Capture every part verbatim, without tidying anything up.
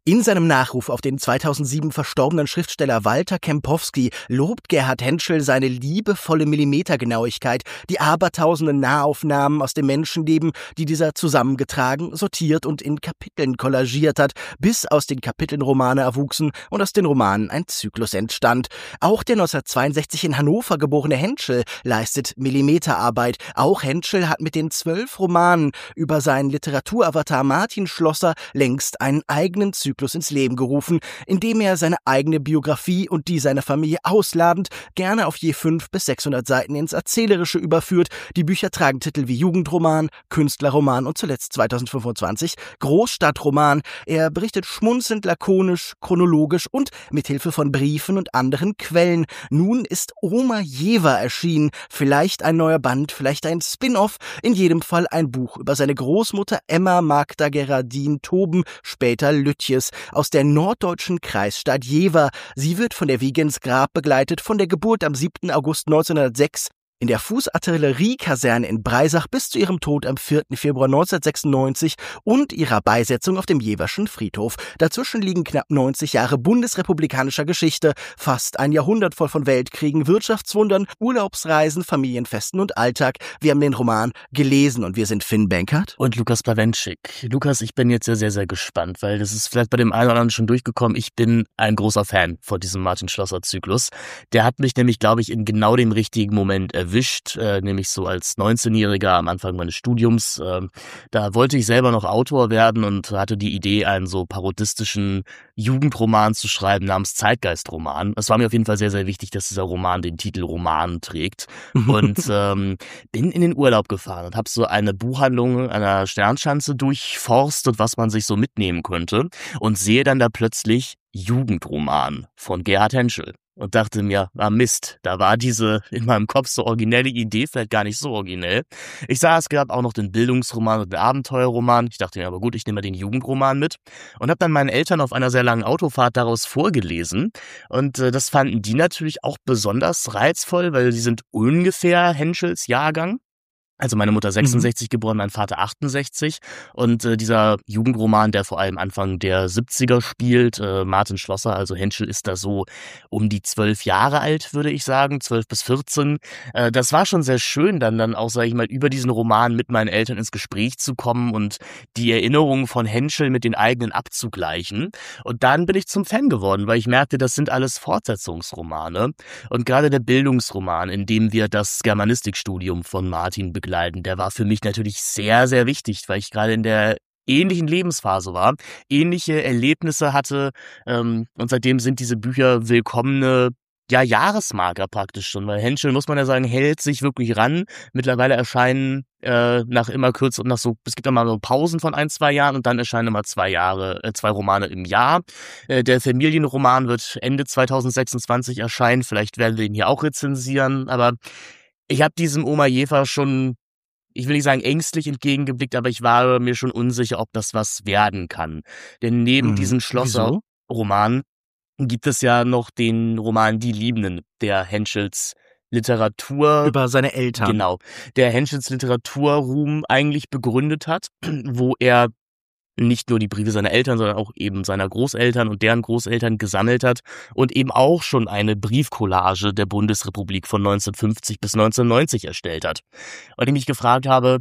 In seinem Nachruf auf den zweitausendsieben verstorbenen Schriftsteller Walter Kempowski lobt Gerhard Henschel seine liebevolle Millimetergenauigkeit, die abertausende Nahaufnahmen aus dem Menschenleben, die dieser zusammengetragen, sortiert und in Kapiteln kollagiert hat, bis aus den Kapiteln Romane erwuchsen und aus den Romanen ein Zyklus entstand. Auch der neunzehnhundertzweiundsechzig in Hannover geborene Henschel leistet Millimeterarbeit. Auch Henschel hat mit den zwölf Romanen über seinen Literaturavatar Martin Schlosser längst einen eigenen Zyklus ins Leben gerufen, indem er seine eigene Biografie und die seiner Familie ausladend gerne auf je fünf bis sechshundert Seiten ins Erzählerische überführt. Die Bücher tragen Titel wie Jugendroman, Künstlerroman und zuletzt zweitausendfünfundzwanzig Großstadtroman. Er berichtet schmunzelnd, lakonisch, chronologisch und mit Hilfe von Briefen und anderen Quellen. Nun ist Oma Jever erschienen. Vielleicht ein neuer Band, vielleicht ein Spin-off, in jedem Fall ein Buch über seine Großmutter Emma Magda Geraldine Toben, später Lütjes, aus der norddeutschen Kreisstadt Jever. Sie wird von der Wiege ins Grab begleitet, von der Geburt am siebten August neunzehnhundertsechs in der Fußartilleriekaserne in Breisach bis zu ihrem Tod am vierten Februar neunzehnhundertsechsundneunzig und ihrer Beisetzung auf dem Jeverschen Friedhof. Dazwischen liegen knapp neunzig Jahre bundesrepublikanischer Geschichte, fast ein Jahrhundert voll von Weltkriegen, Wirtschaftswundern, Urlaubsreisen, Familienfesten und Alltag. Wir haben den Roman gelesen und wir sind Finn Benkert und Lukas Bawenschik. Lukas, ich bin jetzt sehr, sehr, sehr gespannt, weil das ist vielleicht bei dem einen oder anderen schon durchgekommen. Ich bin ein großer Fan von diesem Martin Schlosser-Zyklus. Der hat mich nämlich, glaube ich, in genau dem richtigen Moment erwischt. erwischt, äh, nämlich so als neunzehnjähriger am Anfang meines Studiums. Ähm, da wollte ich selber noch Autor werden und hatte die Idee, einen so parodistischen Jugendroman zu schreiben namens Zeitgeistroman. Es war mir auf jeden Fall sehr, sehr wichtig, dass dieser Roman den Titel Roman trägt. Und ähm, bin in den Urlaub gefahren und habe so eine Buchhandlung an der Sternschanze durchforstet, was man sich so mitnehmen könnte, und sehe dann da plötzlich Jugendroman von Gerhard Henschel. Und dachte mir, ah Mist, da war diese in meinem Kopf so originelle Idee vielleicht gar nicht so originell. Ich sah, es gab auch noch den Bildungsroman und den Abenteuerroman. Ich dachte mir aber gut, ich nehme mal den Jugendroman mit. Und habe dann meinen Eltern auf einer sehr langen Autofahrt daraus vorgelesen. Und äh, das fanden die natürlich auch besonders reizvoll, weil sie sind ungefähr Henschels Jahrgang. Also meine Mutter sechsundsechzig mhm. geboren, mein Vater achtundsechzig. Und äh, dieser Jugendroman, der vor allem Anfang der siebziger spielt, äh, Martin Schlosser, also Henschel ist da so um die zwölf Jahre alt, würde ich sagen, zwölf bis vierzehn. Äh, das war schon sehr schön, dann dann auch, sage ich mal, über diesen Roman mit meinen Eltern ins Gespräch zu kommen und die Erinnerungen von Henschel mit den eigenen abzugleichen. Und dann bin ich zum Fan geworden, weil ich merkte, das sind alles Fortsetzungsromane. Und gerade der Bildungsroman, in dem wir das Germanistikstudium von Martin begleiten, der war für mich natürlich sehr, sehr wichtig, weil ich gerade in der ähnlichen Lebensphase war, ähnliche Erlebnisse hatte, ähm, und seitdem sind diese Bücher willkommene, ja, Jahresmarker praktisch schon, weil Henschel, muss man ja sagen, hält sich wirklich ran. Mittlerweile erscheinen äh, nach immer kürzer, nach so, es gibt immer so Pausen von ein, zwei Jahren und dann erscheinen immer zwei Jahre, äh, zwei Romane im Jahr. Äh, der Familienroman wird Ende zweitausendsechsundzwanzig erscheinen, vielleicht werden wir ihn hier auch rezensieren, aber ich habe diesem Oma Jever schon, ich will nicht sagen ängstlich entgegengeblickt, aber ich war mir schon unsicher, ob das was werden kann. Denn neben hm, diesem Schlosser-Roman gibt es ja noch den Roman Die Liebenden, der Henschels Literatur... Über seine Eltern. Genau, der Henschels Literaturruhm eigentlich begründet hat, wo er nicht nur die Briefe seiner Eltern, sondern auch eben seiner Großeltern und deren Großeltern gesammelt hat und eben auch schon eine Briefcollage der Bundesrepublik von neunzehnhundertfünfzig bis neunzehnhundertneunzig erstellt hat. Und ich mich gefragt habe,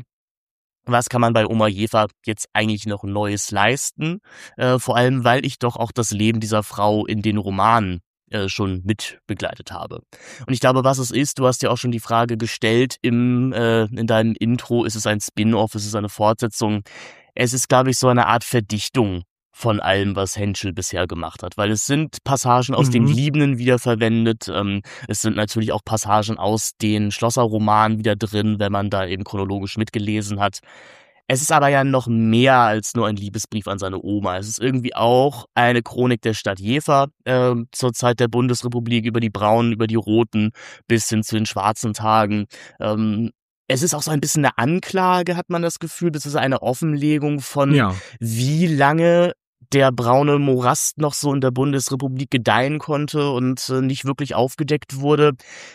was kann man bei Oma Jever jetzt eigentlich noch Neues leisten? Äh, vor allem, weil ich doch auch das Leben dieser Frau in den Romanen äh, schon mit begleitet habe. Und ich glaube, was es ist, du hast ja auch schon die Frage gestellt im äh, in deinem Intro, ist es ein Spin-off, ist es eine Fortsetzung? Es ist, glaube ich, so eine Art Verdichtung von allem, was Henschel bisher gemacht hat, weil es sind Passagen aus mhm. den Liebenden wiederverwendet, ähm, es sind natürlich auch Passagen aus den Schlosser-Romanen wieder drin, wenn man da eben chronologisch mitgelesen hat. Es ist aber ja noch mehr als nur ein Liebesbrief an seine Oma. Es ist irgendwie auch eine Chronik der Stadt Jever äh, zur Zeit der Bundesrepublik, über die braunen, über die roten, bis hin zu den schwarzen Tagen. Ähm, Es ist auch so ein bisschen eine Anklage, hat man das Gefühl. Das ist eine Offenlegung von, ja. wie lange der braune Morast noch so in der Bundesrepublik gedeihen konnte und äh, nicht wirklich aufgedeckt wurde.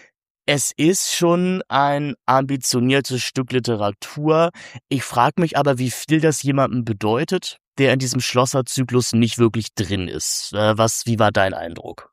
Es ist schon ein ambitioniertes Stück Literatur. Ich frage mich aber, wie viel das jemandem bedeutet, der in diesem Schlosser-Zyklus nicht wirklich drin ist. Äh, was, wie war dein Eindruck?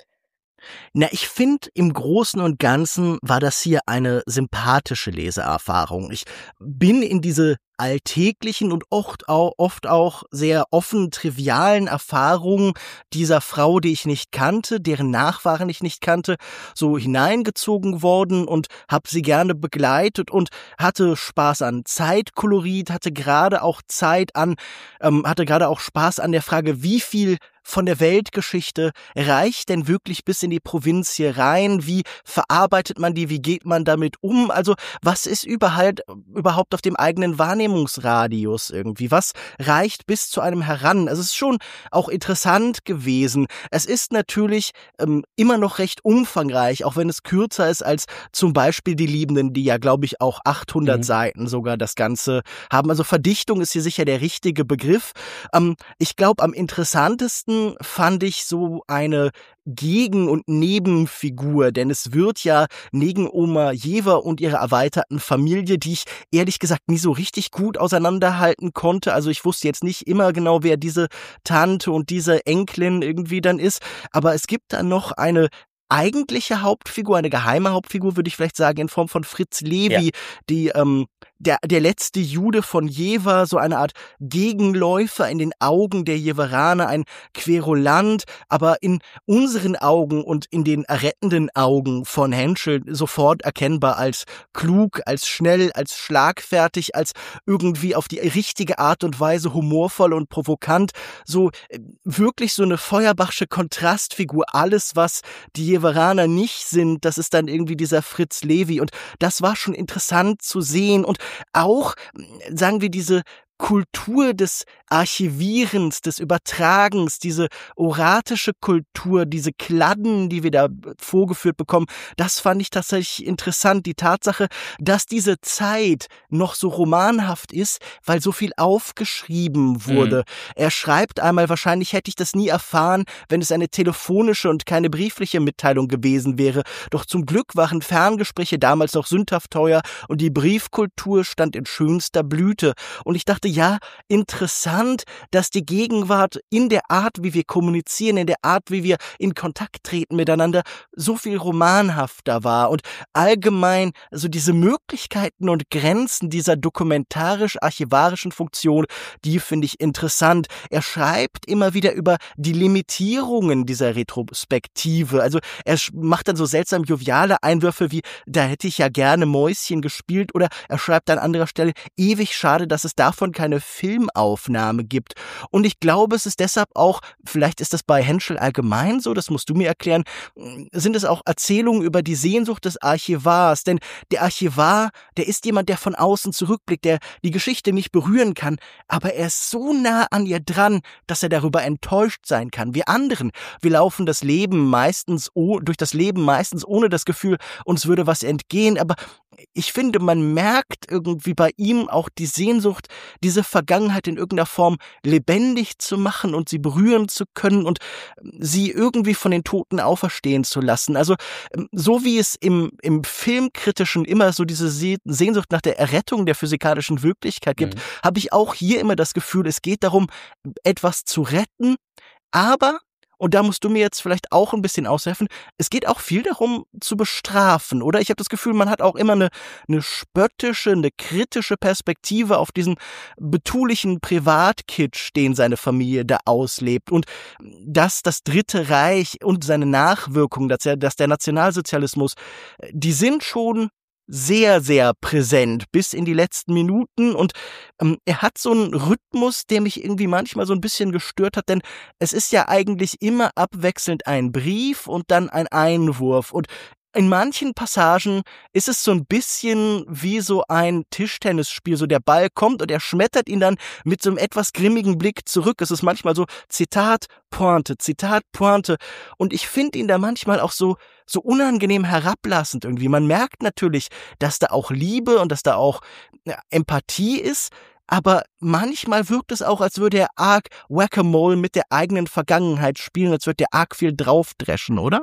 Na, ich finde, im Großen und Ganzen war das hier eine sympathische Leseerfahrung. Ich bin in diese alltäglichen und oft auch, oft auch sehr offen trivialen Erfahrungen dieser Frau, die ich nicht kannte, deren Nachfahren ich nicht kannte, so hineingezogen worden und habe sie gerne begleitet und hatte Spaß an Zeitkolorit, hatte gerade auch Zeit an, ähm, hatte gerade auch Spaß an der Frage, wie viel von der Weltgeschichte reicht denn wirklich bis in die Provinz hier rein? Wie verarbeitet man die? Wie geht man damit um? Also was ist überhaupt, überhaupt auf dem eigenen Wahrnehmungsradius irgendwie? Was reicht bis zu einem heran? Also es ist schon auch interessant gewesen. Es ist natürlich ähm, immer noch recht umfangreich, auch wenn es kürzer ist als zum Beispiel die Liebenden, die ja, glaube ich, auch achthundert Mhm. Seiten sogar das Ganze haben. Also Verdichtung ist hier sicher der richtige Begriff. Ähm, ich glaube, am interessantesten fand ich so eine Gegen- und Nebenfigur, denn es wird ja neben Oma Jever und ihrer erweiterten Familie, die ich ehrlich gesagt nie so richtig gut auseinanderhalten konnte, also ich wusste jetzt nicht immer genau, wer diese Tante und diese Enkelin irgendwie dann ist, aber es gibt da noch eine eigentliche Hauptfigur, eine geheime Hauptfigur, würde ich vielleicht sagen, in Form von Fritz Levi, Ja. die ähm, der der letzte Jude von Jever, so eine Art Gegenläufer in den Augen der Jeveraner, ein Querulant, aber in unseren Augen und in den errettenden Augen von Henschel sofort erkennbar als klug, als schnell, als schlagfertig, als irgendwie auf die richtige Art und Weise humorvoll und provokant, so äh, wirklich so eine Feuerbachsche Kontrastfigur, alles, was die Jeveraner nicht sind, das ist dann irgendwie dieser Fritz Levi und das war schon interessant zu sehen und auch, sagen wir, diese Kultur des Archivierens, des Übertragens, diese oratische Kultur, diese Kladden, die wir da vorgeführt bekommen, das fand ich tatsächlich interessant. Die Tatsache, dass diese Zeit noch so romanhaft ist, weil so viel aufgeschrieben wurde. Mhm. Er schreibt einmal, wahrscheinlich hätte ich das nie erfahren, wenn es eine telefonische und keine briefliche Mitteilung gewesen wäre. Doch zum Glück waren Ferngespräche damals noch sündhaft teuer und die Briefkultur stand in schönster Blüte. Und ich dachte, ja, interessant, dass die Gegenwart in der Art, wie wir kommunizieren, in der Art, wie wir in Kontakt treten miteinander, so viel romanhafter war und allgemein also diese Möglichkeiten und Grenzen dieser dokumentarisch-archivarischen Funktion, die finde ich interessant. Er schreibt immer wieder über die Limitierungen dieser Retrospektive. Also er macht dann so seltsam joviale Einwürfe wie, da hätte ich ja gerne Mäuschen gespielt oder er schreibt an anderer Stelle, ewig schade, dass es davon keine Filmaufnahme gibt. Und ich glaube, es ist deshalb auch, vielleicht ist das bei Henschel allgemein so, das musst du mir erklären, sind es auch Erzählungen über die Sehnsucht des Archivars. Denn der Archivar, der ist jemand, der von außen zurückblickt, der die Geschichte nicht berühren kann, aber er ist so nah an ihr dran, dass er darüber enttäuscht sein kann. Wir anderen, wir laufen das Leben meistens, oh, durch das Leben meistens ohne das Gefühl, uns würde was entgehen, aber ich finde, man merkt irgendwie bei ihm auch die Sehnsucht, diese Vergangenheit in irgendeiner Form lebendig zu machen und sie berühren zu können und sie irgendwie von den Toten auferstehen zu lassen. Also so wie es im, im Filmkritischen immer so diese Sehnsucht nach der Errettung der physikalischen Wirklichkeit gibt, mhm. habe ich auch hier immer das Gefühl, es geht darum, etwas zu retten, aber und da musst du mir jetzt vielleicht auch ein bisschen aushelfen. Es geht auch viel darum, zu bestrafen, oder? Ich habe das Gefühl, man hat auch immer eine, eine spöttische, eine kritische Perspektive auf diesen betulichen Privatkitsch, den seine Familie da auslebt. Und dass das Dritte Reich und seine Nachwirkungen, dass der, dass der Nationalsozialismus, die sind schon sehr, sehr präsent bis in die letzten Minuten und ähm, er hat so einen Rhythmus, der mich irgendwie manchmal so ein bisschen gestört hat, denn es ist ja eigentlich immer abwechselnd ein Brief und dann ein Einwurf und in manchen Passagen ist es so ein bisschen wie so ein Tischtennisspiel, so der Ball kommt und er schmettert ihn dann mit so einem etwas grimmigen Blick zurück. Es ist manchmal so Zitat, Pointe, Zitat, Pointe und ich finde ihn da manchmal auch so so unangenehm herablassend irgendwie. Man merkt natürlich, dass da auch Liebe und dass da auch ja, Empathie ist, aber manchmal wirkt es auch, als würde er arg Whack-a-Mole mit der eigenen Vergangenheit spielen, als würde er arg viel draufdreschen, oder?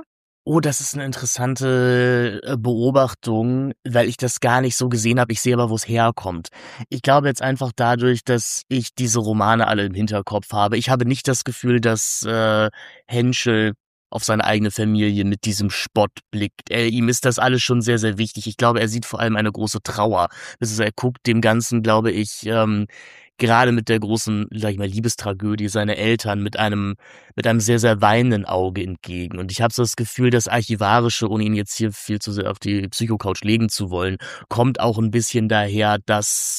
Oh, das ist eine interessante äh, Beobachtung, weil ich das gar nicht so gesehen habe. Ich sehe aber, wo es herkommt. Ich glaube jetzt einfach dadurch, dass ich diese Romane alle im Hinterkopf habe. Ich habe nicht das Gefühl, dass äh, Henschel auf seine eigene Familie mit diesem Spott blickt. Er, ihm ist das alles schon sehr, sehr wichtig. Ich glaube, er sieht vor allem eine große Trauer. Das ist, er guckt dem Ganzen, glaube ich, ähm, gerade mit der großen, sag ich mal, Liebestragödie seiner Eltern mit einem mit einem sehr, sehr weinenden Auge entgegen. Und ich habe so das Gefühl, das Archivarische, ohne ihn jetzt hier viel zu sehr auf die Psychocouch legen zu wollen, kommt auch ein bisschen daher, dass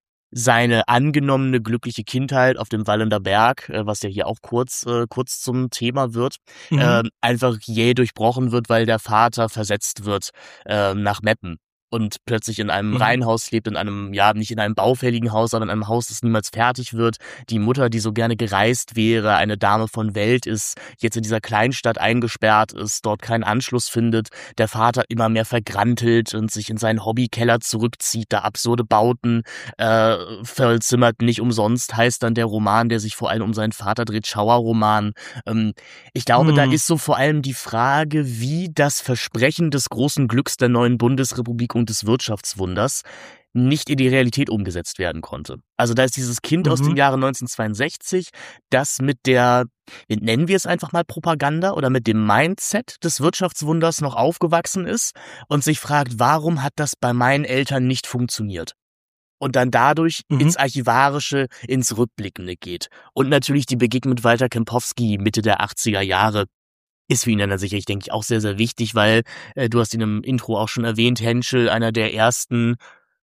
seine angenommene glückliche Kindheit auf dem Walländer Berg, äh, was ja hier auch kurz äh, kurz zum Thema wird, Mhm. äh, einfach jäh durchbrochen wird, weil der Vater versetzt wird äh, nach Meppen und plötzlich in einem Mhm. Reihenhaus lebt, in einem, ja, nicht in einem baufälligen Haus, sondern in einem Haus, das niemals fertig wird. Die Mutter, die so gerne gereist wäre, eine Dame von Welt ist, jetzt in dieser Kleinstadt eingesperrt ist, dort keinen Anschluss findet. Der Vater immer mehr vergrantelt und sich in seinen Hobbykeller zurückzieht, da absurde Bauten äh, vollzimmert. Nicht umsonst heißt dann der Roman, der sich vor allem um seinen Vater dreht, Schauerroman. Ähm, ich glaube, da Mhm. ist so vor allem die Frage, wie das Versprechen des großen Glücks der neuen Bundesrepublik und des Wirtschaftswunders nicht in die Realität umgesetzt werden konnte. Also da ist dieses Kind aus dem Mhm. Jahre neunzehnhundertzweiundsechzig, das mit der, nennen wir es einfach mal Propaganda oder mit dem Mindset des Wirtschaftswunders noch aufgewachsen ist und sich fragt, warum hat das bei meinen Eltern nicht funktioniert? Und dann dadurch Mhm. ins Archivarische, ins Rückblickende geht. Und natürlich die Begegnung mit Walter Kempowski Mitte der achtziger Jahre ist für ihn dann sicherlich, denke ich, auch sehr, sehr wichtig, weil äh, du hast ihn im Intro auch schon erwähnt, Henschel, einer der ersten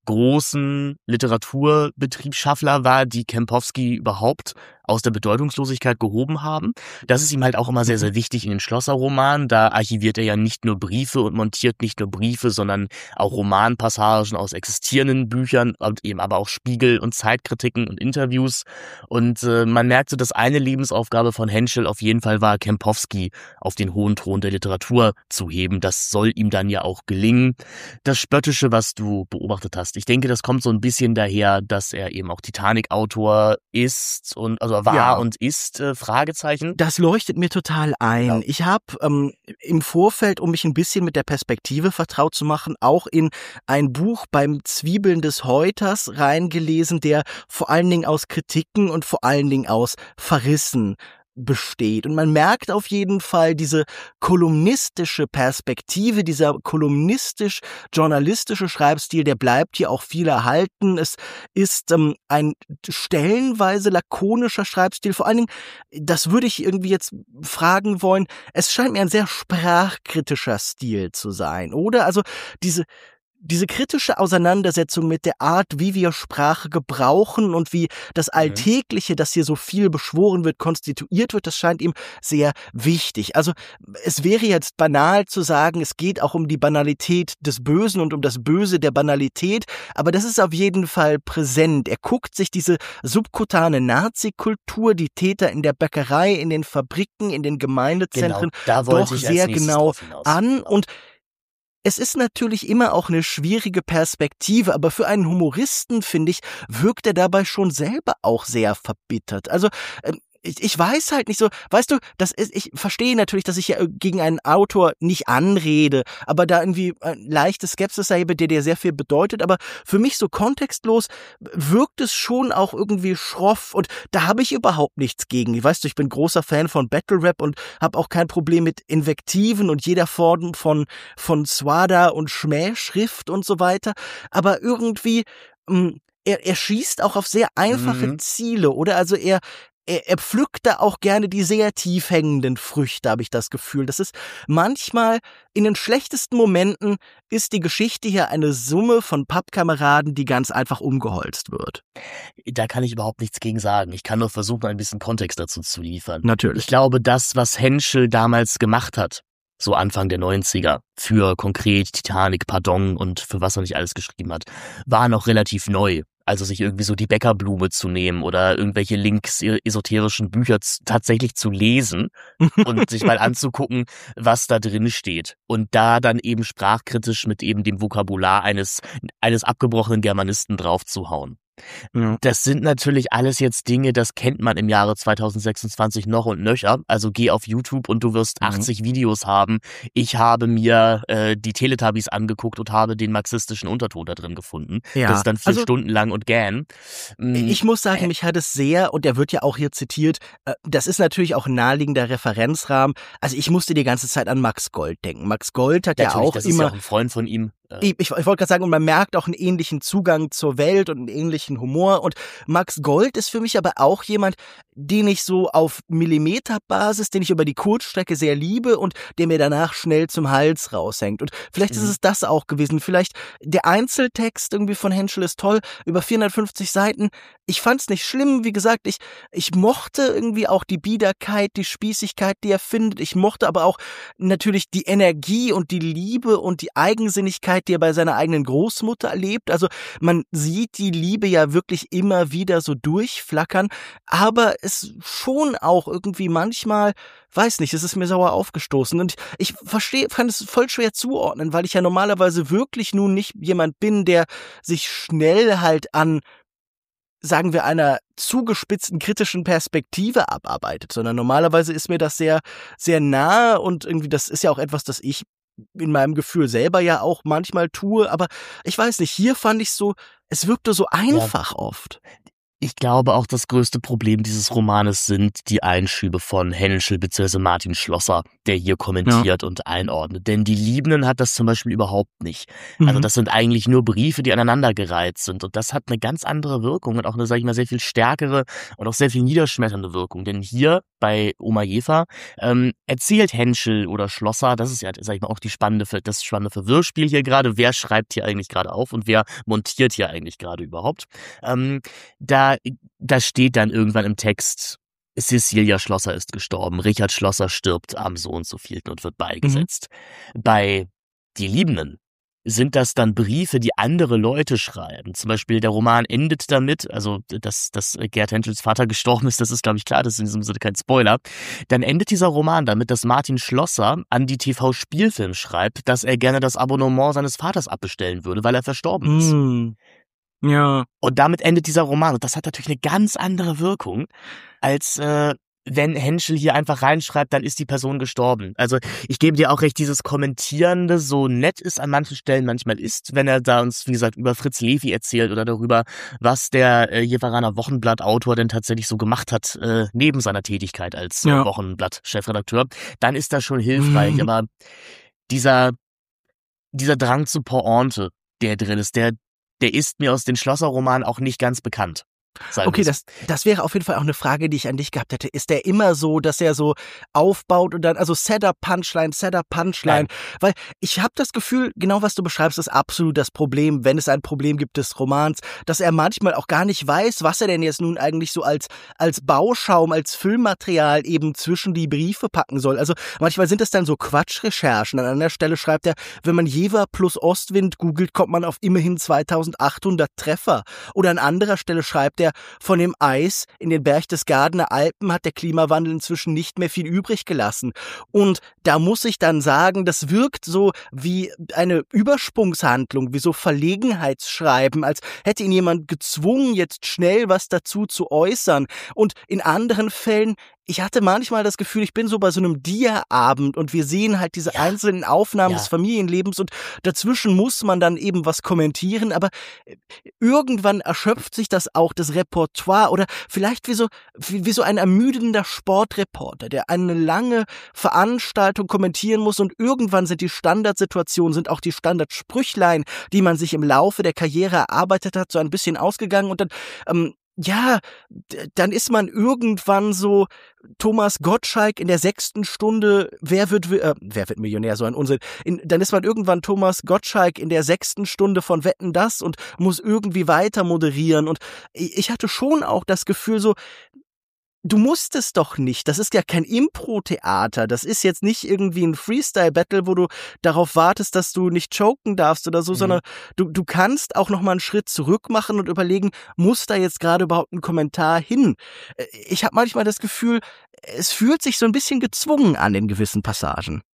großen Literaturbetriebsschaffler war, die Kempowski überhaupt aus der Bedeutungslosigkeit gehoben haben. Das ist ihm halt auch immer sehr, Mhm. sehr wichtig in den Schlosserromanen. Da archiviert er ja nicht nur Briefe und montiert nicht nur Briefe, sondern auch Romanpassagen aus existierenden Büchern und eben aber auch Spiegel- und Zeitkritiken und Interviews. Und äh, man merkt so, dass eine Lebensaufgabe von Henschel auf jeden Fall war, Kempowski auf den hohen Thron der Literatur zu heben. Das soll ihm dann ja auch gelingen. Das Spöttische, was du beobachtet hast, ich denke, das kommt so ein bisschen daher, dass er eben auch Titanic-Autor ist und also war Ja. und ist, äh, Fragezeichen. Das leuchtet mir total ein. Genau. Ich habe ähm, im Vorfeld, um mich ein bisschen mit der Perspektive vertraut zu machen, auch in ein Buch beim Zwiebeln des Häuters reingelesen, der vor allen Dingen aus Kritiken und vor allen Dingen aus Verrissen besteht. Und man merkt auf jeden Fall diese kolumnistische Perspektive, dieser kolumnistisch-journalistische Schreibstil, der bleibt hier auch viel erhalten. Es ist ähm, ein stellenweise lakonischer Schreibstil. Vor allen Dingen, das würde ich irgendwie jetzt fragen wollen, es scheint mir ein sehr sprachkritischer Stil zu sein, oder? Also diese diese kritische Auseinandersetzung mit der Art, wie wir Sprache gebrauchen und wie das Mhm. Alltägliche, das hier so viel beschworen wird, konstituiert wird, das scheint ihm sehr wichtig. Also es wäre jetzt banal zu sagen, es geht auch um die Banalität des Bösen und um das Böse der Banalität, aber das ist auf jeden Fall präsent. Er guckt sich diese subkutane Nazi-Kultur, die Täter in der Bäckerei, in den Fabriken, in den Genau, Gemeindezentren da doch wollte ich als sehr nächstes genau drauf hinaus. an Genau. und es ist natürlich immer auch eine schwierige Perspektive, aber für einen Humoristen, finde ich, wirkt er dabei schon selber auch sehr verbittert. Also, ähm, ich ich weiß halt nicht so, weißt du, das ist, ich verstehe natürlich, dass ich ja äh, gegen einen Autor nicht anrede, aber da irgendwie äh, leichte Skepsis habe, der dir sehr viel bedeutet, aber für mich so kontextlos wirkt es schon auch irgendwie schroff und da habe ich überhaupt nichts gegen. Weißt du, ich bin großer Fan von Battle Rap und habe auch kein Problem mit Invektiven und jeder Form von von Swada und Schmähschrift und so weiter, aber irgendwie mh, er, er schießt auch auf sehr einfache Mhm. Ziele, oder? Also er er, er pflückt da auch gerne die sehr tief hängenden Früchte, habe ich das Gefühl. Das ist manchmal in den schlechtesten Momenten ist die Geschichte hier eine Summe von Pappkameraden, die ganz einfach umgeholzt wird. Da kann ich überhaupt nichts gegen sagen. Ich kann nur versuchen, ein bisschen Kontext dazu zu liefern. Natürlich. Ich glaube, das, was Henschel damals gemacht hat, so Anfang der neunziger, für konkret Titanic, Pardon und für was er nicht alles geschrieben hat, war noch relativ neu. Also sich irgendwie so die Bäckerblume zu nehmen oder irgendwelche links esoterischen Bücher z- tatsächlich zu lesen und sich mal anzugucken, was da drin steht. Und da dann eben sprachkritisch mit eben dem Vokabular eines, eines abgebrochenen Germanisten draufzuhauen. Ja. Das sind natürlich alles jetzt Dinge, das kennt man im Jahre zweitausendsechsundzwanzig noch und nöcher. Also geh auf YouTube und du wirst Mhm. achtzig Videos haben. Ich habe mir äh, die Teletubbies angeguckt und habe den marxistischen Unterton da drin gefunden. Ja, Das ist dann vier also Stunden lang und gähn. Mm, ich muss sagen, äh, mich hat es sehr, und der wird ja auch hier zitiert, äh, das ist natürlich auch ein naheliegender Referenzrahmen. Also ich musste die ganze Zeit an Max Gold denken. Max Gold hat ja natürlich, auch das ist ja immer auch ein Freund von ihm. Äh, Ich, ich, ich wollte gerade sagen, und man merkt auch einen ähnlichen Zugang zur Welt und einen ähnlichen Humor. Und Max Gold ist für mich aber auch jemand, den ich so auf Millimeterbasis, den ich über die Kurzstrecke sehr liebe und der mir danach schnell zum Hals raushängt. Und vielleicht ist Mhm. es das auch gewesen. Vielleicht der Einzeltext irgendwie von Henschel ist toll, über vierhundertfünfzig Seiten. Ich fand's nicht schlimm, wie gesagt, ich, ich mochte irgendwie auch die Biederkeit, die Spießigkeit, die er findet. Ich mochte aber auch natürlich die Energie und die Liebe und die Eigensinnigkeit, die er bei seiner eigenen Großmutter erlebt. Also man sieht die Liebe ja wirklich immer wieder so durchflackern, aber es schon auch irgendwie manchmal, weiß nicht, es ist mir sauer aufgestoßen und ich verstehe, kann es voll schwer zuordnen, weil ich ja normalerweise wirklich nun nicht jemand bin, der sich schnell halt an, sagen wir, einer zugespitzten kritischen Perspektive abarbeitet, sondern normalerweise ist mir das sehr, sehr nahe und irgendwie, das ist ja auch etwas, das ich in meinem Gefühl selber ja auch manchmal tue, aber ich weiß nicht, hier fand ich so, es wirkte so einfach ja. oft. Ich glaube auch, das größte Problem dieses Romanes sind die Einschübe von Henschel bzw. Martin Schlosser, der hier kommentiert ja. und einordnet. Denn die Liebenden hat das zum Beispiel überhaupt nicht. Mhm. Also das sind eigentlich nur Briefe, die aneinandergereiht sind. Und das hat eine ganz andere Wirkung und auch eine, sag ich mal, sehr viel stärkere und auch sehr viel niederschmetternde Wirkung. Denn hier bei Oma Jever ähm, erzählt Henschel oder Schlosser, das ist ja, sag ich mal, auch die spannende, das spannende Verwirrspiel hier gerade, wer schreibt hier eigentlich gerade auf und wer montiert hier eigentlich gerade überhaupt. Ähm, da Da steht dann irgendwann im Text, Cecilia Schlosser ist gestorben, Richard Schlosser stirbt am so und so vielten und wird beigesetzt. Mhm. Bei Die Liebenden sind das dann Briefe, die andere Leute schreiben. Zum Beispiel der Roman endet damit, also dass, dass Gerd Henschels Vater gestorben ist, das ist, glaube ich, klar, das ist in diesem Sinne kein Spoiler. Dann endet dieser Roman damit, dass Martin Schlosser an die T V-Spielfilm schreibt, dass er gerne das Abonnement seines Vaters abbestellen würde, weil er verstorben ist. Mhm. Ja. Und damit endet dieser Roman. Und das hat natürlich eine ganz andere Wirkung, als äh, wenn Henschel hier einfach reinschreibt, dann ist die Person gestorben. Also ich gebe dir auch recht, dieses Kommentierende, so nett es an manchen Stellen manchmal ist, wenn er da uns, wie gesagt, über Fritz Levi erzählt oder darüber, was der äh, Jeveraner Wochenblatt-Autor denn tatsächlich so gemacht hat, äh, neben seiner Tätigkeit als äh, Ja. Wochenblatt-Chefredakteur, dann ist das schon hilfreich. Mhm. Aber dieser, dieser Drang zu Pointe, der drin ist, der Der ist mir aus den Schlosser-Romanen auch nicht ganz bekannt. Okay, das, das wäre auf jeden Fall auch eine Frage, die ich an dich gehabt hätte. Ist der immer so, dass er so aufbaut und dann, also Setup, Punchline, Setup, Punchline? Nein. Weil ich habe das Gefühl, genau was du beschreibst, ist absolut das Problem, wenn es ein Problem gibt des Romans, dass er manchmal auch gar nicht weiß, was er denn jetzt nun eigentlich so als, als Bauschaum, als Füllmaterial eben zwischen die Briefe packen soll. Also manchmal sind es dann so Quatschrecherchen. An einer Stelle schreibt er, wenn man Jever plus Ostwind googelt, kommt man auf immerhin zweitausendachthundert Treffer. Oder an anderer Stelle schreibt er, von dem Eis in den Berchtesgadener Alpen hat der Klimawandel inzwischen nicht mehr viel übrig gelassen. Und da muss ich dann sagen, das wirkt so wie eine Übersprungshandlung, wie so Verlegenheitsschreiben, als hätte ihn jemand gezwungen, jetzt schnell was dazu zu äußern. Und in anderen Fällen, ich hatte manchmal das Gefühl, ich bin so bei so einem Dia-Abend und wir sehen halt diese ja. einzelnen Aufnahmen ja. des Familienlebens und dazwischen muss man dann eben was kommentieren, aber irgendwann erschöpft sich das auch, das Repertoire oder vielleicht wie so, wie, wie so ein ermüdender Sportreporter, der eine lange Veranstaltung kommentieren muss und irgendwann sind die Standardsituationen, sind auch die Standardsprüchlein, die man sich im Laufe der Karriere erarbeitet hat, so ein bisschen ausgegangen und dann, ähm, ja, dann ist man irgendwann so Thomas Gottschalk in der sechsten Stunde, wer wird, äh, wer wird Millionär, so ein Unsinn. In, dann ist man irgendwann Thomas Gottschalk in der sechsten Stunde von Wetten, das und muss irgendwie weiter moderieren. Und ich hatte schon auch das Gefühl so, du musst es doch nicht. Das ist ja kein Impro-Theater. Das ist jetzt nicht irgendwie ein Freestyle-Battle, wo du darauf wartest, dass du nicht choken darfst oder so, mhm. sondern du, du kannst auch noch mal einen Schritt zurück machen und überlegen, muss da jetzt gerade überhaupt ein Kommentar hin? Ich habe manchmal das Gefühl, es fühlt sich so ein bisschen gezwungen an in gewissen Passagen.